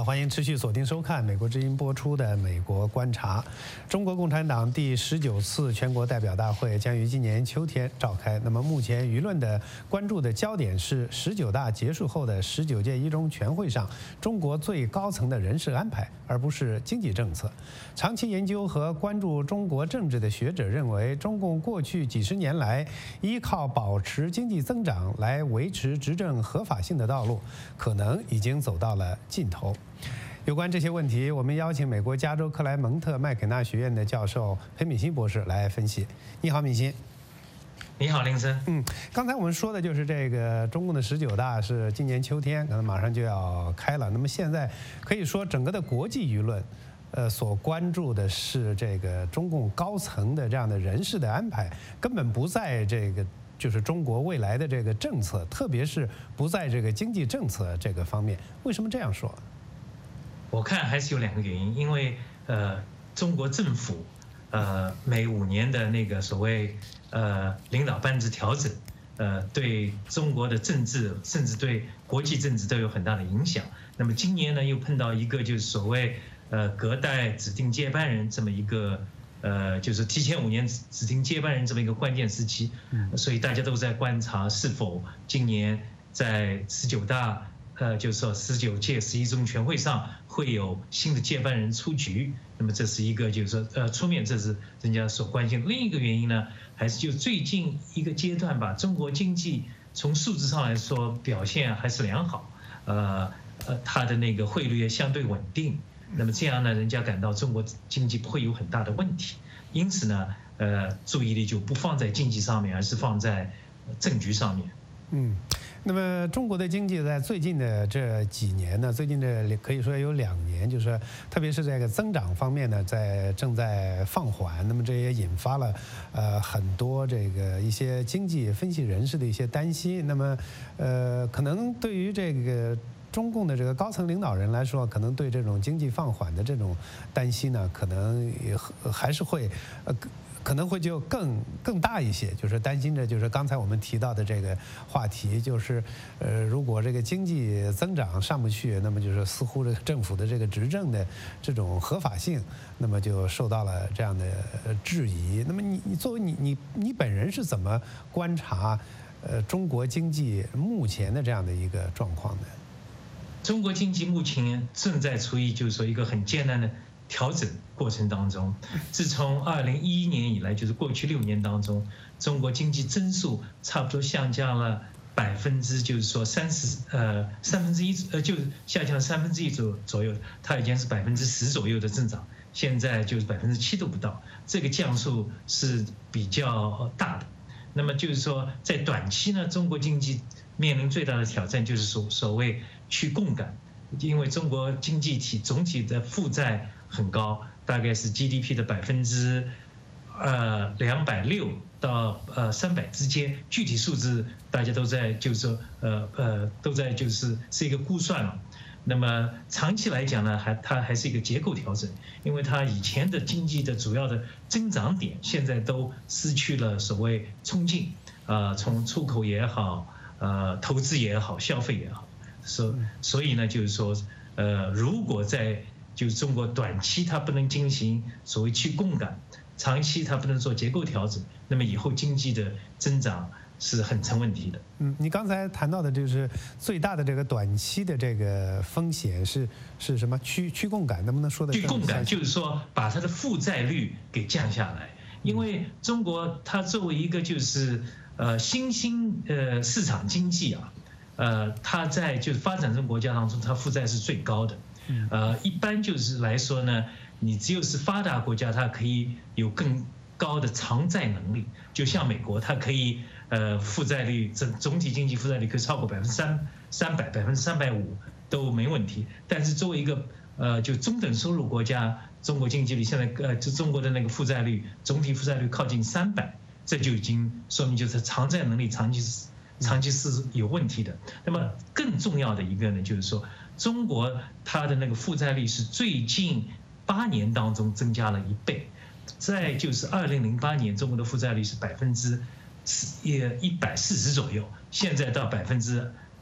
欢迎持续锁定收看美国之音播出的《美国观察》。中国共产党第十九次全国代表大会将于今年秋天召开。那么目前舆论的关注的焦点是十九大结束后的十九届一中全会上中国最高层的人事安排，而不是经济政策。长期研究和关注中国政治的学者认为，中共过去几十年来依靠保持经济增长来维持执政合法性的道路，可能已经走到了尽头。有关这些问题，我们邀请美国加州克莱蒙特麦肯纳学院的教授裴敏欣博士来分析。你好，敏欣。 你好，林森。 嗯，刚才我们说的就是这个中共的十九大是今年秋天，可能马上就要开了。那么现在可以说，整个的国际舆论，呃，所关注的是这个中共高层的这样的人事的安排，根本不在这个就是中国未来的这个政策，特别是不在这个经济政策这个方面。为什么这样说？ 我看还是有两个原因，因为呃，中国政府呃每五年的那个所谓呃领导班子调整，呃对中国的政治甚至对国际政治都有很大的影响。那么今年呢又碰到一个就是所谓呃隔代指定接班人这么一个呃就是提前五年指定接班人这么一个关键时期，所以大家都在观察是否今年在十九大。呃，就是说十九届十一中全会上会有新的接班人出局，那么这是一个就是说呃出面，这是人家所关心的。另一个原因呢，还是就最近一个阶段吧，中国经济从数字上来说表现还是良好，呃呃，它的那个汇率也相对稳定，那么这样呢，人家感到中国经济不会有很大的问题，因此呢，呃，注意力就不放在经济上面，而是放在政局上面。 嗯。那么中国的经济在最近的这几年呢，最近这可以说有两年，就是说特别是这个增长方面呢，在正在放缓。那么这也引发了呃很多这个一些经济分析人士的一些担心。那么呃，可能对于这个中共的这个高层领导人来说，可能对这种经济放缓的这种担心呢，可能也还是会呃。可能会就更更大一些，就是担心着，就是刚才我们提到的这个话题，就是呃，如果这个经济增长上不去，那么就是似乎这个政府的这个执政的这种合法性，那么就受到了这样的质疑。那么你你作为你你你本人是怎么观察呃中国经济目前的这样的一个状况呢？ 中国经济目前正在处于就是说一个很艰难的调整过程当中，自从二零一一年以来，就是过去六年当中，中国经济增速差不多下降了百分之，就是说三十呃三分之一呃就下降了三分之一左左右，它以前是百分之十左右的增长，现在就是百分之七都不到，这个降速是比较大的。那么就是说，在短期呢，中国经济面临最大的挑战就是所所谓去杠杆，因为中国经济体总体的负债很高，大概是 G D P 的百分之呃两百六到呃三百之间，具体数字大家都在就是说呃呃都在就是是一个估算了。那么长期来讲呢，还它还是一个结构调整，因为它以前的经济的主要的增长点现在都失去了所谓冲劲，呃，从出口也好，呃，投资也好，消费也好，所所以呢，就是说，呃，如果在就是中国短期它不能进行所谓去杠杆，长期它不能做结构调整，那么以后经济的增长是很成问题的。 嗯，你刚才谈到的就是最大的这个短期的这个风险是是什么？去去杠杆，能不能说的？ 去杠杆就是说把它的负债率给降下来，因为中国它作为一个就是呃新兴呃市场经济啊，呃它在就是发展中国家当中，它负债是最高的。呃，一般就是来说呢，你只有是发达国家，它可以有更高的偿债能力。就像美国，它可以呃负债率总总体经济负债率可以超过百分之三三百百分之三百五都没问题。但是作为一个呃就中等收入国家，中国经济里现在呃就中国的那个负债率总体负债率靠近三百，这就已经说明就是偿债能力长期是长期是有问题的。那么更重要的一个呢，就是说。中国它的那个负债率是最近八年当中增加了一倍，在就是二零零八年，中国的负债率是百分之也一百四十左右，现在到百分之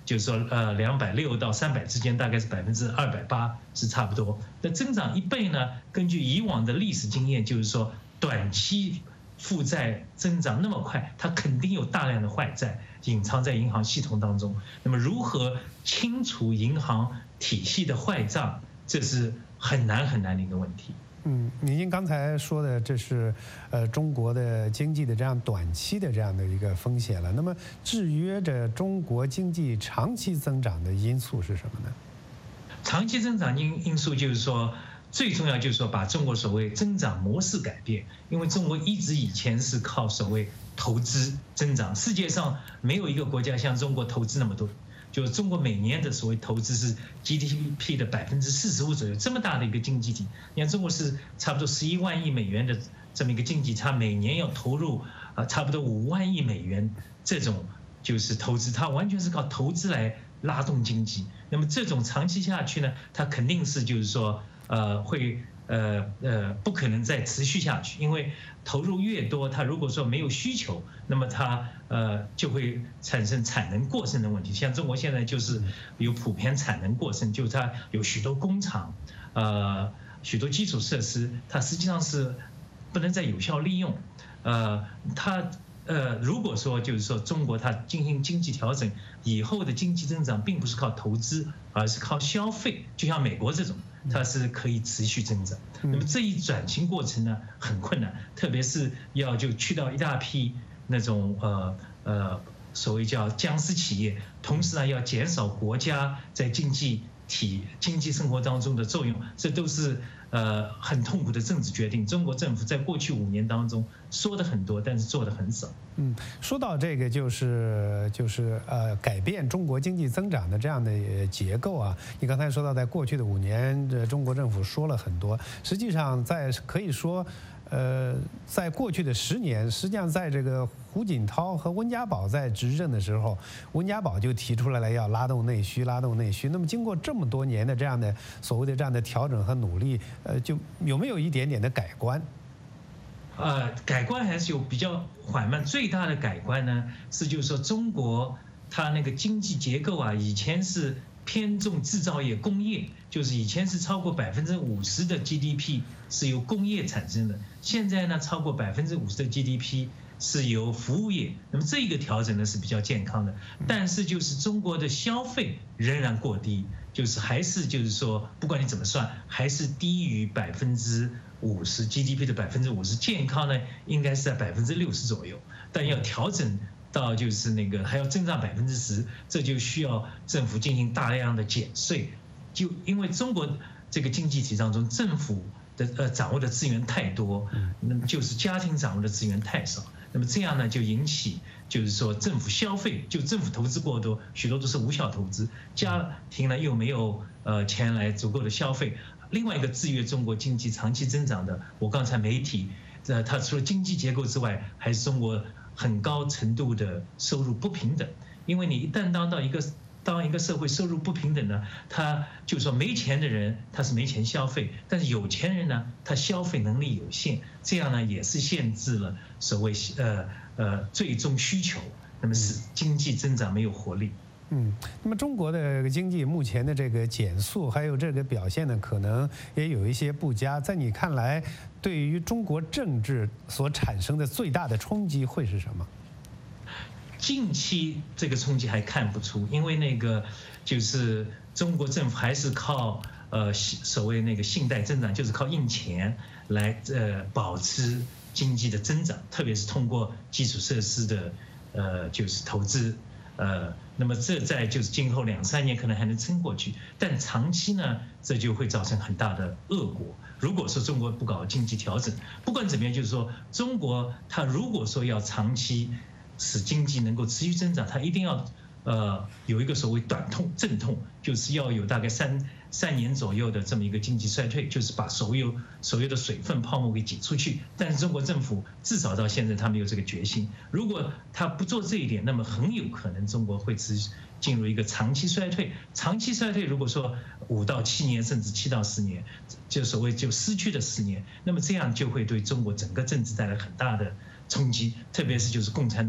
就是说呃两百六到三百之间，大概是百分之二百八是差不多。那增长一倍呢？根据以往的历史经验，就是说短期负债增长那么快，它肯定有大量的坏债隐藏在银行系统当中。那么如何清除银行体系的坏账，这是很难很难的一个问题。 嗯，您刚才说的这是呃中国的经济的这样短期的这样的一个风险了。那么制约着中国经济长期增长的因素是什么呢？ 长期增长因因素就是说，最重要就是说把中国所谓增长模式改变，因为中国一直以前是靠所谓投资增长，世界上没有一个国家像中国投资那么多。就是中国每年的所谓投资是 G D P 的百分之四十五左右，这么大的一个经济体，你看中国是差不多十一万亿美元的这么一个经济，它每年要投入啊差不多五万亿美元这种就是投资，它完全是靠投资来拉动经济。那么这种长期下去呢，它肯定是就是说呃会呃呃不可能再持续下去，因为投入越多，它如果说没有需求，那么它呃就会产生产能过剩的问题。像中国现在就是有普遍产能过剩，就是它有许多工厂，呃许多基础设施，它实际上是不能再有效利用。呃，它呃如果说就是说中国它进行经济调整以后的经济增长，并不是靠投资，而是靠消费，就像美国这种。它是可以持续增长，那么这一转型过程呢很困难，特别是要就去掉一大批那种呃呃所谓叫僵尸企业，同时呢要减少国家在经济体经济生活当中的作用，这都是呃很痛苦的政治决定。中国政府在过去五年当中说的很多，但是做的很少。 嗯，说到这个就是就是呃改变中国经济增长的这样的结构啊，你刚才说到在过去的五年，这中国政府说了很多，实际上在可以说。呃，在过去的十年，实际上在这个胡锦涛和温家宝在执政的时候，温家宝就提出来了要拉动内需，拉动内需。那么经过这么多年的这样的所谓的这样的调整和努力，呃，就有没有一点点的改观？ 呃，改观还是有比较缓慢。最大的改观呢，是就是说中国它那个经济结构啊，以前是偏重制造业、工业，就是以前是超过百分之五十的 G D P 是由工业产生的，现在呢超过百分之五十的 G D P 是由服务业。那么这个调整呢是比较健康的，但是就是中国的消费仍然过低，就是还是就是说不管你怎么算，还是低于百分之五十 G D P 的百分之五十，健康呢应该是在百分之六十左右，但要调整到就是那个还要增长百分之十，这就需要政府进行大量的减税。就因为中国这个经济体当中，政府的呃掌握的资源太多，那么就是家庭掌握的资源太少，那么这样呢就引起就是说政府消费就政府投资过多，许多都是无效投资，家庭呢又没有呃钱来足够的消费。另外一个制约中国经济长期增长的，我刚才没提，呃，它除了经济结构之外，还是中国很高程度的收入不平等。因为你一旦当到一个当一个社会收入不平等呢，他就是说没钱的人他是没钱消费，但是有钱人呢他消费能力有限，这样呢也是限制了所谓呃呃最终需求，那么使经济增长没有活力。 嗯，那么中国的经济目前的这个减速还有这个表现呢，可能也有一些不佳。在你看来，对于中国政治所产生的最大的冲击会是什么？ 近期这个冲击还看不出，因为那个就是中国政府还是靠呃所谓那个信贷增长，就是靠印钱来呃保持经济的增长，特别是通过基础设施的呃就是投资。呃，那么这在就是今后两三年可能还能撑过去，但长期呢，这就会造成很大的恶果。如果说中国不搞经济调整，不管怎么样，就是说中国它如果说要长期使经济能够持续增长，它一定要呃有一个所谓短痛阵痛，就是要有大概三三年左右的这么一个经济衰退，就是把所有所有的水分泡沫给挤出去。但是中国政府至少到现在他没有这个决心。如果他不做这一点，那么很有可能中国会持续进入一个长期衰退。长期衰退如果说五到七年甚至七到十年，就所谓就失去的十年，那么这样就会对中国整个政治带来很大的冲击，特别是就是共产党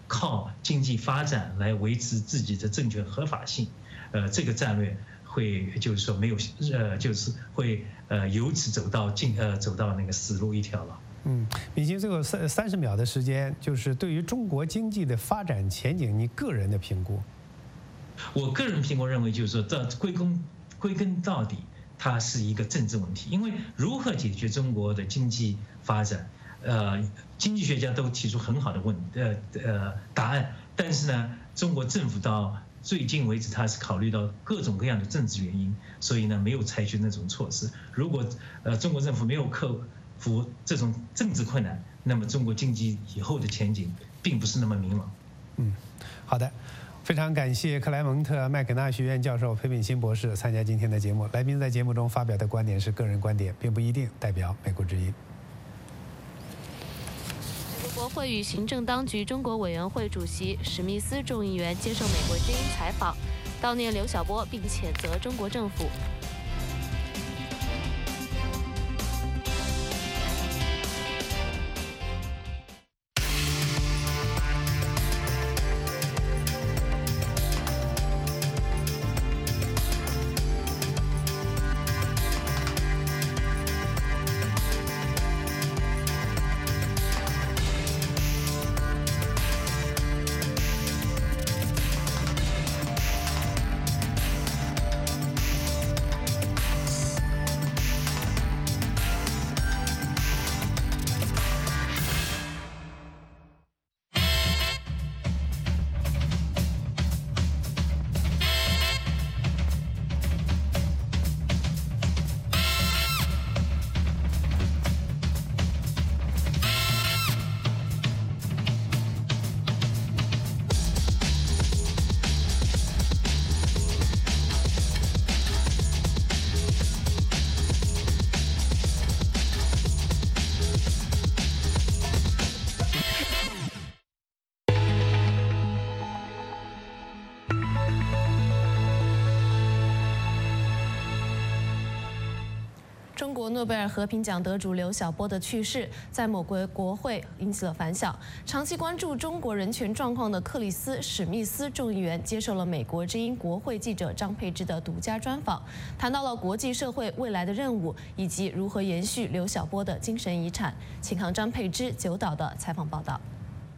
靠经济发展来维持自己的政权合法性，呃，这个战略会就是说没有呃，就是会呃由此走到进呃走到那个死路一条了。 嗯，明星，最后三三十秒的时间，就是对于中国经济的发展前景，你个人的评估？ 我个人评估认为，就是说，这归根归根到底，它是一个政治问题。因为如何解决中国的经济发展，呃，经济学家都提出很好的问呃呃答案，但是呢，中国政府到最近为止，它是考虑到各种各样的政治原因，所以呢，没有采取那种措施。如果呃中国政府没有克服这种政治困难，那么中国经济以后的前景并不是那么明朗。 嗯，好的，非常感谢克莱蒙特麦肯纳学院教授裴秉新博士参加今天的节目。来宾在节目中发表的观点是个人观点，并不一定代表美国之音。 美国国会与行政当局中国委员会主席史密斯众议员接受美国之音采访，悼念刘晓波，并谴责中国政府。中国诺贝尔和平奖得主刘晓波的去世，在某国国会引起了反响。长期关注中国人权状况的克里斯·史密斯众议员接受了美国之音国会记者张佩芝的独家专访，谈到了国际社会未来的任务以及如何延续刘晓波的精神遗产。请看张佩芝九岛的采访报道。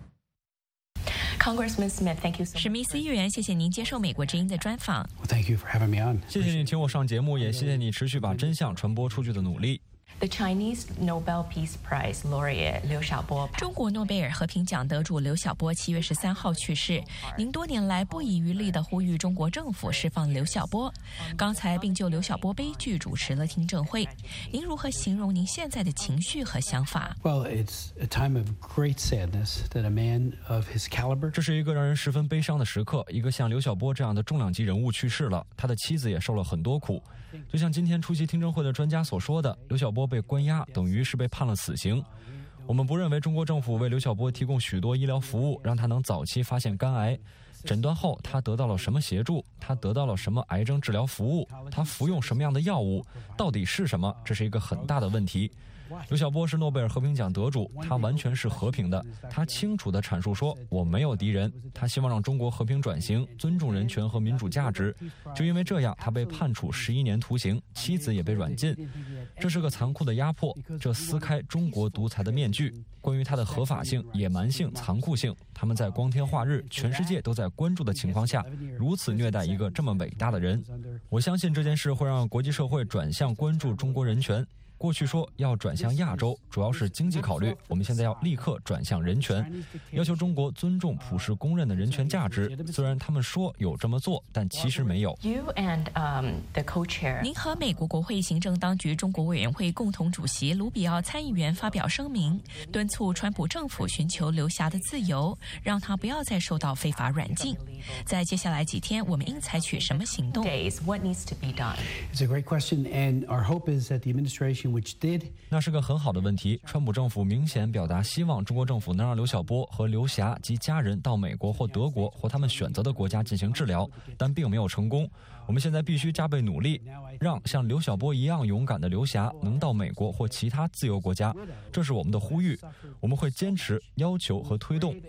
Congressman Smith, thank you so much. 史密斯议员，谢谢您接受美国之音的专访。 Thank you for having me on. 谢谢你请我上节目，也谢谢你持续把真相传播出去的努力。 The Chinese Nobel Peace Prize laureate 刘晓波， 中国诺贝尔和平奖得主刘晓波七月十三号去世。您多年来不遗余力地呼吁中国政府释放刘晓波，刚才并就刘晓波悲剧主持了听证会。您如何形容您现在的情绪和想法 ？Well, it's a time of great sadness that a man of his caliber. 这是一个让人十分悲伤的时刻。一个像刘晓波这样的重量级人物去世了，他的妻子也受了很多苦。就像今天出席听证会的专家所说的，刘晓波被关押等于是被判了死刑。我们不认为中国政府为刘晓波提供许多医疗服务，让他能早期发现肝癌。诊断后他得到了什么协助？他得到了什么癌症治疗服务？他服用什么样的药物？到底是什么？这是一个很大的问题。刘晓波是诺贝尔和平奖得主，他完全是和平的。他清楚地阐述说，我没有敌人。他希望让中国和平转型，尊重人权和民主价值。就因为这样，他被判处十一年徒刑，妻子也被软禁。这是个残酷的压迫，这撕开中国独裁的面具。关于它的合法性、野蛮性、残酷性，他们在光天化日、全世界都在关注的情况下，如此虐待一个这么伟大的人。我相信这件事会让国际社会转向关注中国人权。过去说要转向亚洲，主要是经济考虑，我们现在要立刻转向人权，要求中国尊重普世公认的人权价值。虽然他们说有这么做，但其实没有。 You and, um, the co-chair. 您和美国国会行政当局中国委员会共同主席卢比奥参议员发表声明，敦促川普政府寻求刘霞的自由，让他不要再受到非法软禁。在接下来几天，我们应采取什么行动 ？What needs to be done? It's a great question, and our hope is that the administration which did. 那是个很好的问题。川普政府明显表达希望中国政府能让刘晓波和刘霞及家人到美国或德国或他们选择的国家进行治疗，但并没有成功。我们现在必须加倍努力，让像刘晓波一样勇敢的刘霞能到美国或其他自由国家。这是我们的呼吁，我们会坚持要求和推动。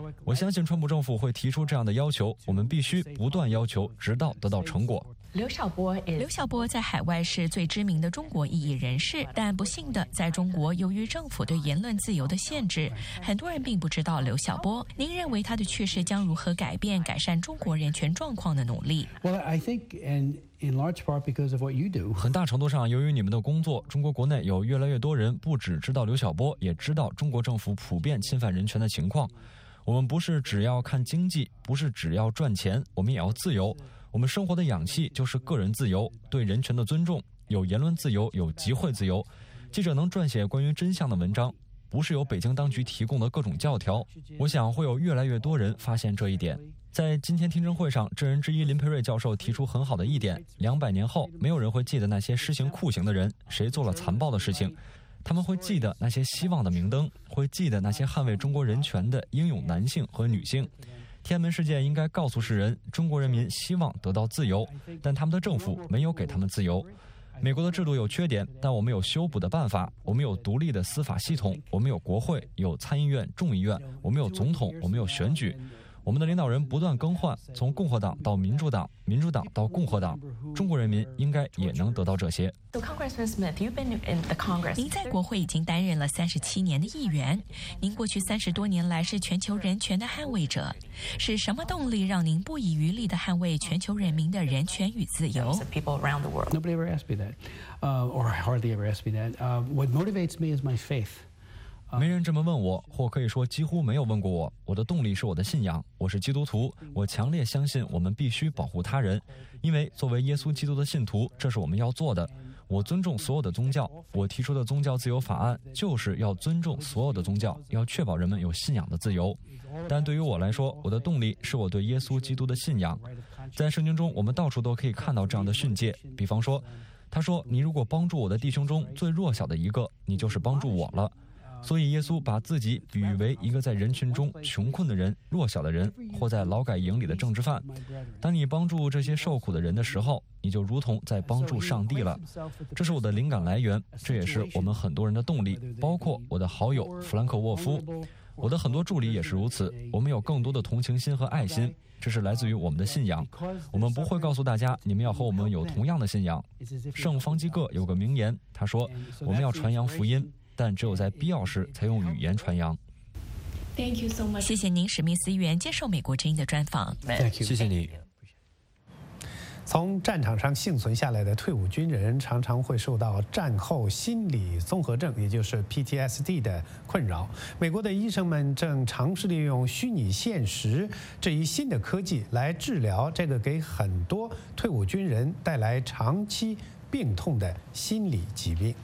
我相信川普政府会提出这样的要求，我们必须不断要求，直到得到成果。 刘晓波，刘晓波在海外是最知名的中国异议人士，但不幸的，在中国，由于政府对言论自由的限制，很多人并不知道刘晓波。您认为他的去世将如何改变、改善中国人权状况的努力？ Well, I think in in large part because of what you do. 很大程度上，由于你们的工作，中国国内有越来越多人不只知道刘晓波，也知道中国政府普遍侵犯人权的情况。我们不是只要看经济，不是只要赚钱，我们也要自由。我们生活的氧气就是个人自由，对人权的尊重，有言论自由，有集会自由。记者能撰写关于真相的文章，不是由北京当局提供的各种教条。我想会有越来越多人发现这一点。在今天听证会上，证人之一林培瑞教授提出很好的一点：两百年后，没有人会记得那些施行酷刑的人，谁做了残暴的事情。他们会记得那些希望的明灯，会记得那些捍卫中国人权的英勇男性和女性。天安门事件应该告诉世人，中国人民希望得到自由，但他们的政府没有给他们自由。美国的制度有缺点，但我们有修补的办法。我们有独立的司法系统，我们有国会，有参议院、众议院，我们有总统，我们有选举。我们的领导人不断更换，从共和党到民主党，民主党到共和党。中国人民应该也能得到这些。 So Congressman Smith, you've been in the Congress. 您在国会已经担任了三十七年的议员，您过去三十多年来是全球人权的捍卫者。是什么动力让您不遗余力地捍卫全球人民的人权与自由 People around the world. Nobody ever asked me that, uh, or hardly ever asked me that. Uh, what motivates me is my faith. 没人这么问我，或可以说几乎没有问过我。我的动力是我的信仰，我是基督徒，我强烈相信我们必须保护他人，因为作为耶稣基督的信徒，这是我们要做的。我尊重所有的宗教，我提出的宗教自由法案就是要尊重所有的宗教，要确保人们有信仰的自由。但对于我来说，我的动力是我对耶稣基督的信仰。在圣经中，我们到处都可以看到这样的训诫，比方说，他说：“你如果帮助我的弟兄中最弱小的一个，你就是帮助我了。”所以耶稣把自己比喻为一个在人群中穷困的人、弱小的人，或在劳改营里的政治犯。当你帮助这些受苦的人的时候，你就如同在帮助上帝了。这是我的灵感来源，这也是我们很多人的动力，包括我的好友弗兰克沃夫。我的很多助理也是如此。我们有更多的同情心和爱心，这是来自于我们的信仰。我们不会告诉大家你们要和我们有同样的信仰。圣方济各有个名言，他说：“我们要传扬福音。”但只有在必要时才用语言传扬。 谢谢您，史密斯议员接受美国之音的专访。 谢谢你。 从战场上幸存下来的退伍军人常常会受到战后心理综合症，也就是 P T S D 的困扰。美国的医生们正尝试利用虚拟现实这一新的科技来治疗这个给很多退伍军人带来长期病痛的心理疾病。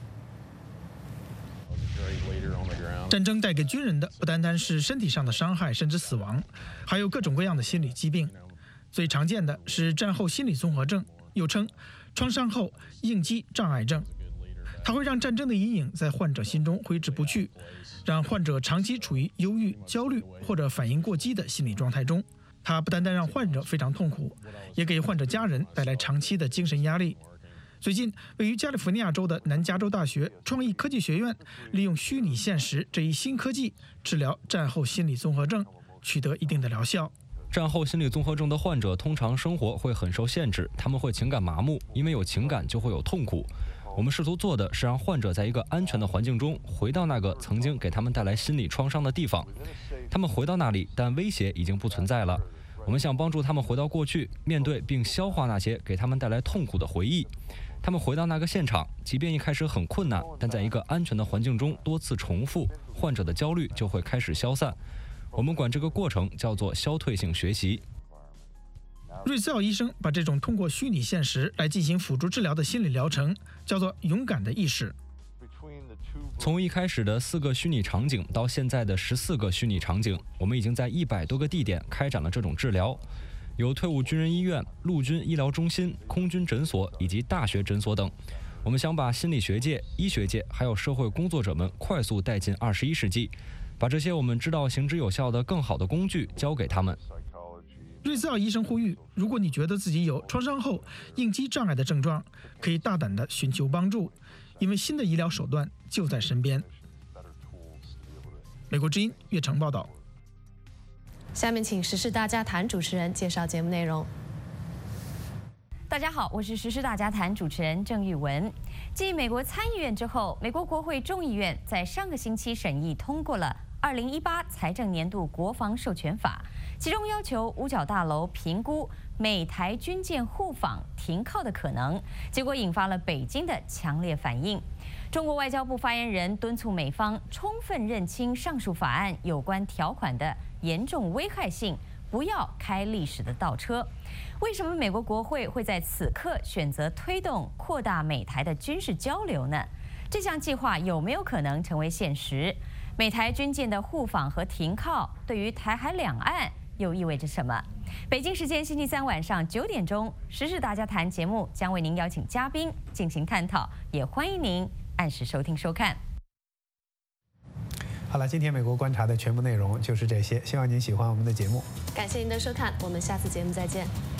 战争带给军人的不单单是身体上的伤害，甚至死亡，还有各种各样的心理疾病。最常见的是战后心理综合症，又称创伤后应激障碍症。它会让战争的阴影在患者心中挥之不去，让患者长期处于忧郁、焦虑或者反应过激的心理状态中。它不单单让患者非常痛苦，也给患者家人带来长期的精神压力。最近，位于加利福尼亚州的南加州大学创意科技学院利用虚拟现实这一新科技治疗战后心理综合症，取得一定的疗效。 战后心理综合症的患者通常生活会很受限制，他们会情感麻木，因为有情感就会有痛苦。我们试图做的是让患者在一个安全的环境中回到那个曾经给他们带来心理创伤的地方。他们回到那里，但威胁已经不存在了。我们想帮助他们回到过去，面对并消化那些给他们带来痛苦的回忆。他们回到那个现场，即便一开始很困难，但在一个安全的环境中多次重复，患者的焦虑就会开始消散。我们管这个过程叫做消退性学习。 瑞斯奥医生把这种通过虚拟现实来进行辅助治疗的心理疗程叫做勇敢的意识。 从一开始的四个虚拟场景到现在的十四个虚拟场景，我们已经在一百多个地点开展了这种治疗，有退伍军人医院、陆军医疗中心、空军诊所以及大学诊所等。我们想把心理学界、医学界还有社会工作者们快速带进二十一世纪，把这些我们知道行之有效的更好的工具交给他们。 瑞斯奥医生呼吁，如果你觉得自己有创伤后应激障碍的症状，可以大胆地寻求帮助，因为新的医疗手段就在身边。美国之音岳成报道。 下面请时事大家谈主持人介绍节目内容。 大家好，我是时事大家谈主持人郑玉文。继美国参议院之后，美国国会众议院在上个星期审议通过了二零一八财政年度国防授权法，其中要求五角大楼评估美台军舰互访停靠的可能，结果引发了北京的强烈反应。中国外交部发言人敦促美方充分认清上述法案有关条款的严重危害性，不要开历史的倒车。为什么美国国会会在此刻选择推动扩大美台的军事交流呢？这项计划有没有可能成为现实？美台军舰的互访和停靠对于台海两岸又意味着什么？北京时间星期三晚上九点钟，时事大家谈节目将为您邀请嘉宾进行探讨，也欢迎您按时收听收看。 好了，今天美国观察的全部内容就是这些，希望您喜欢我们的节目。 感谢您的收看，我们下次节目再见。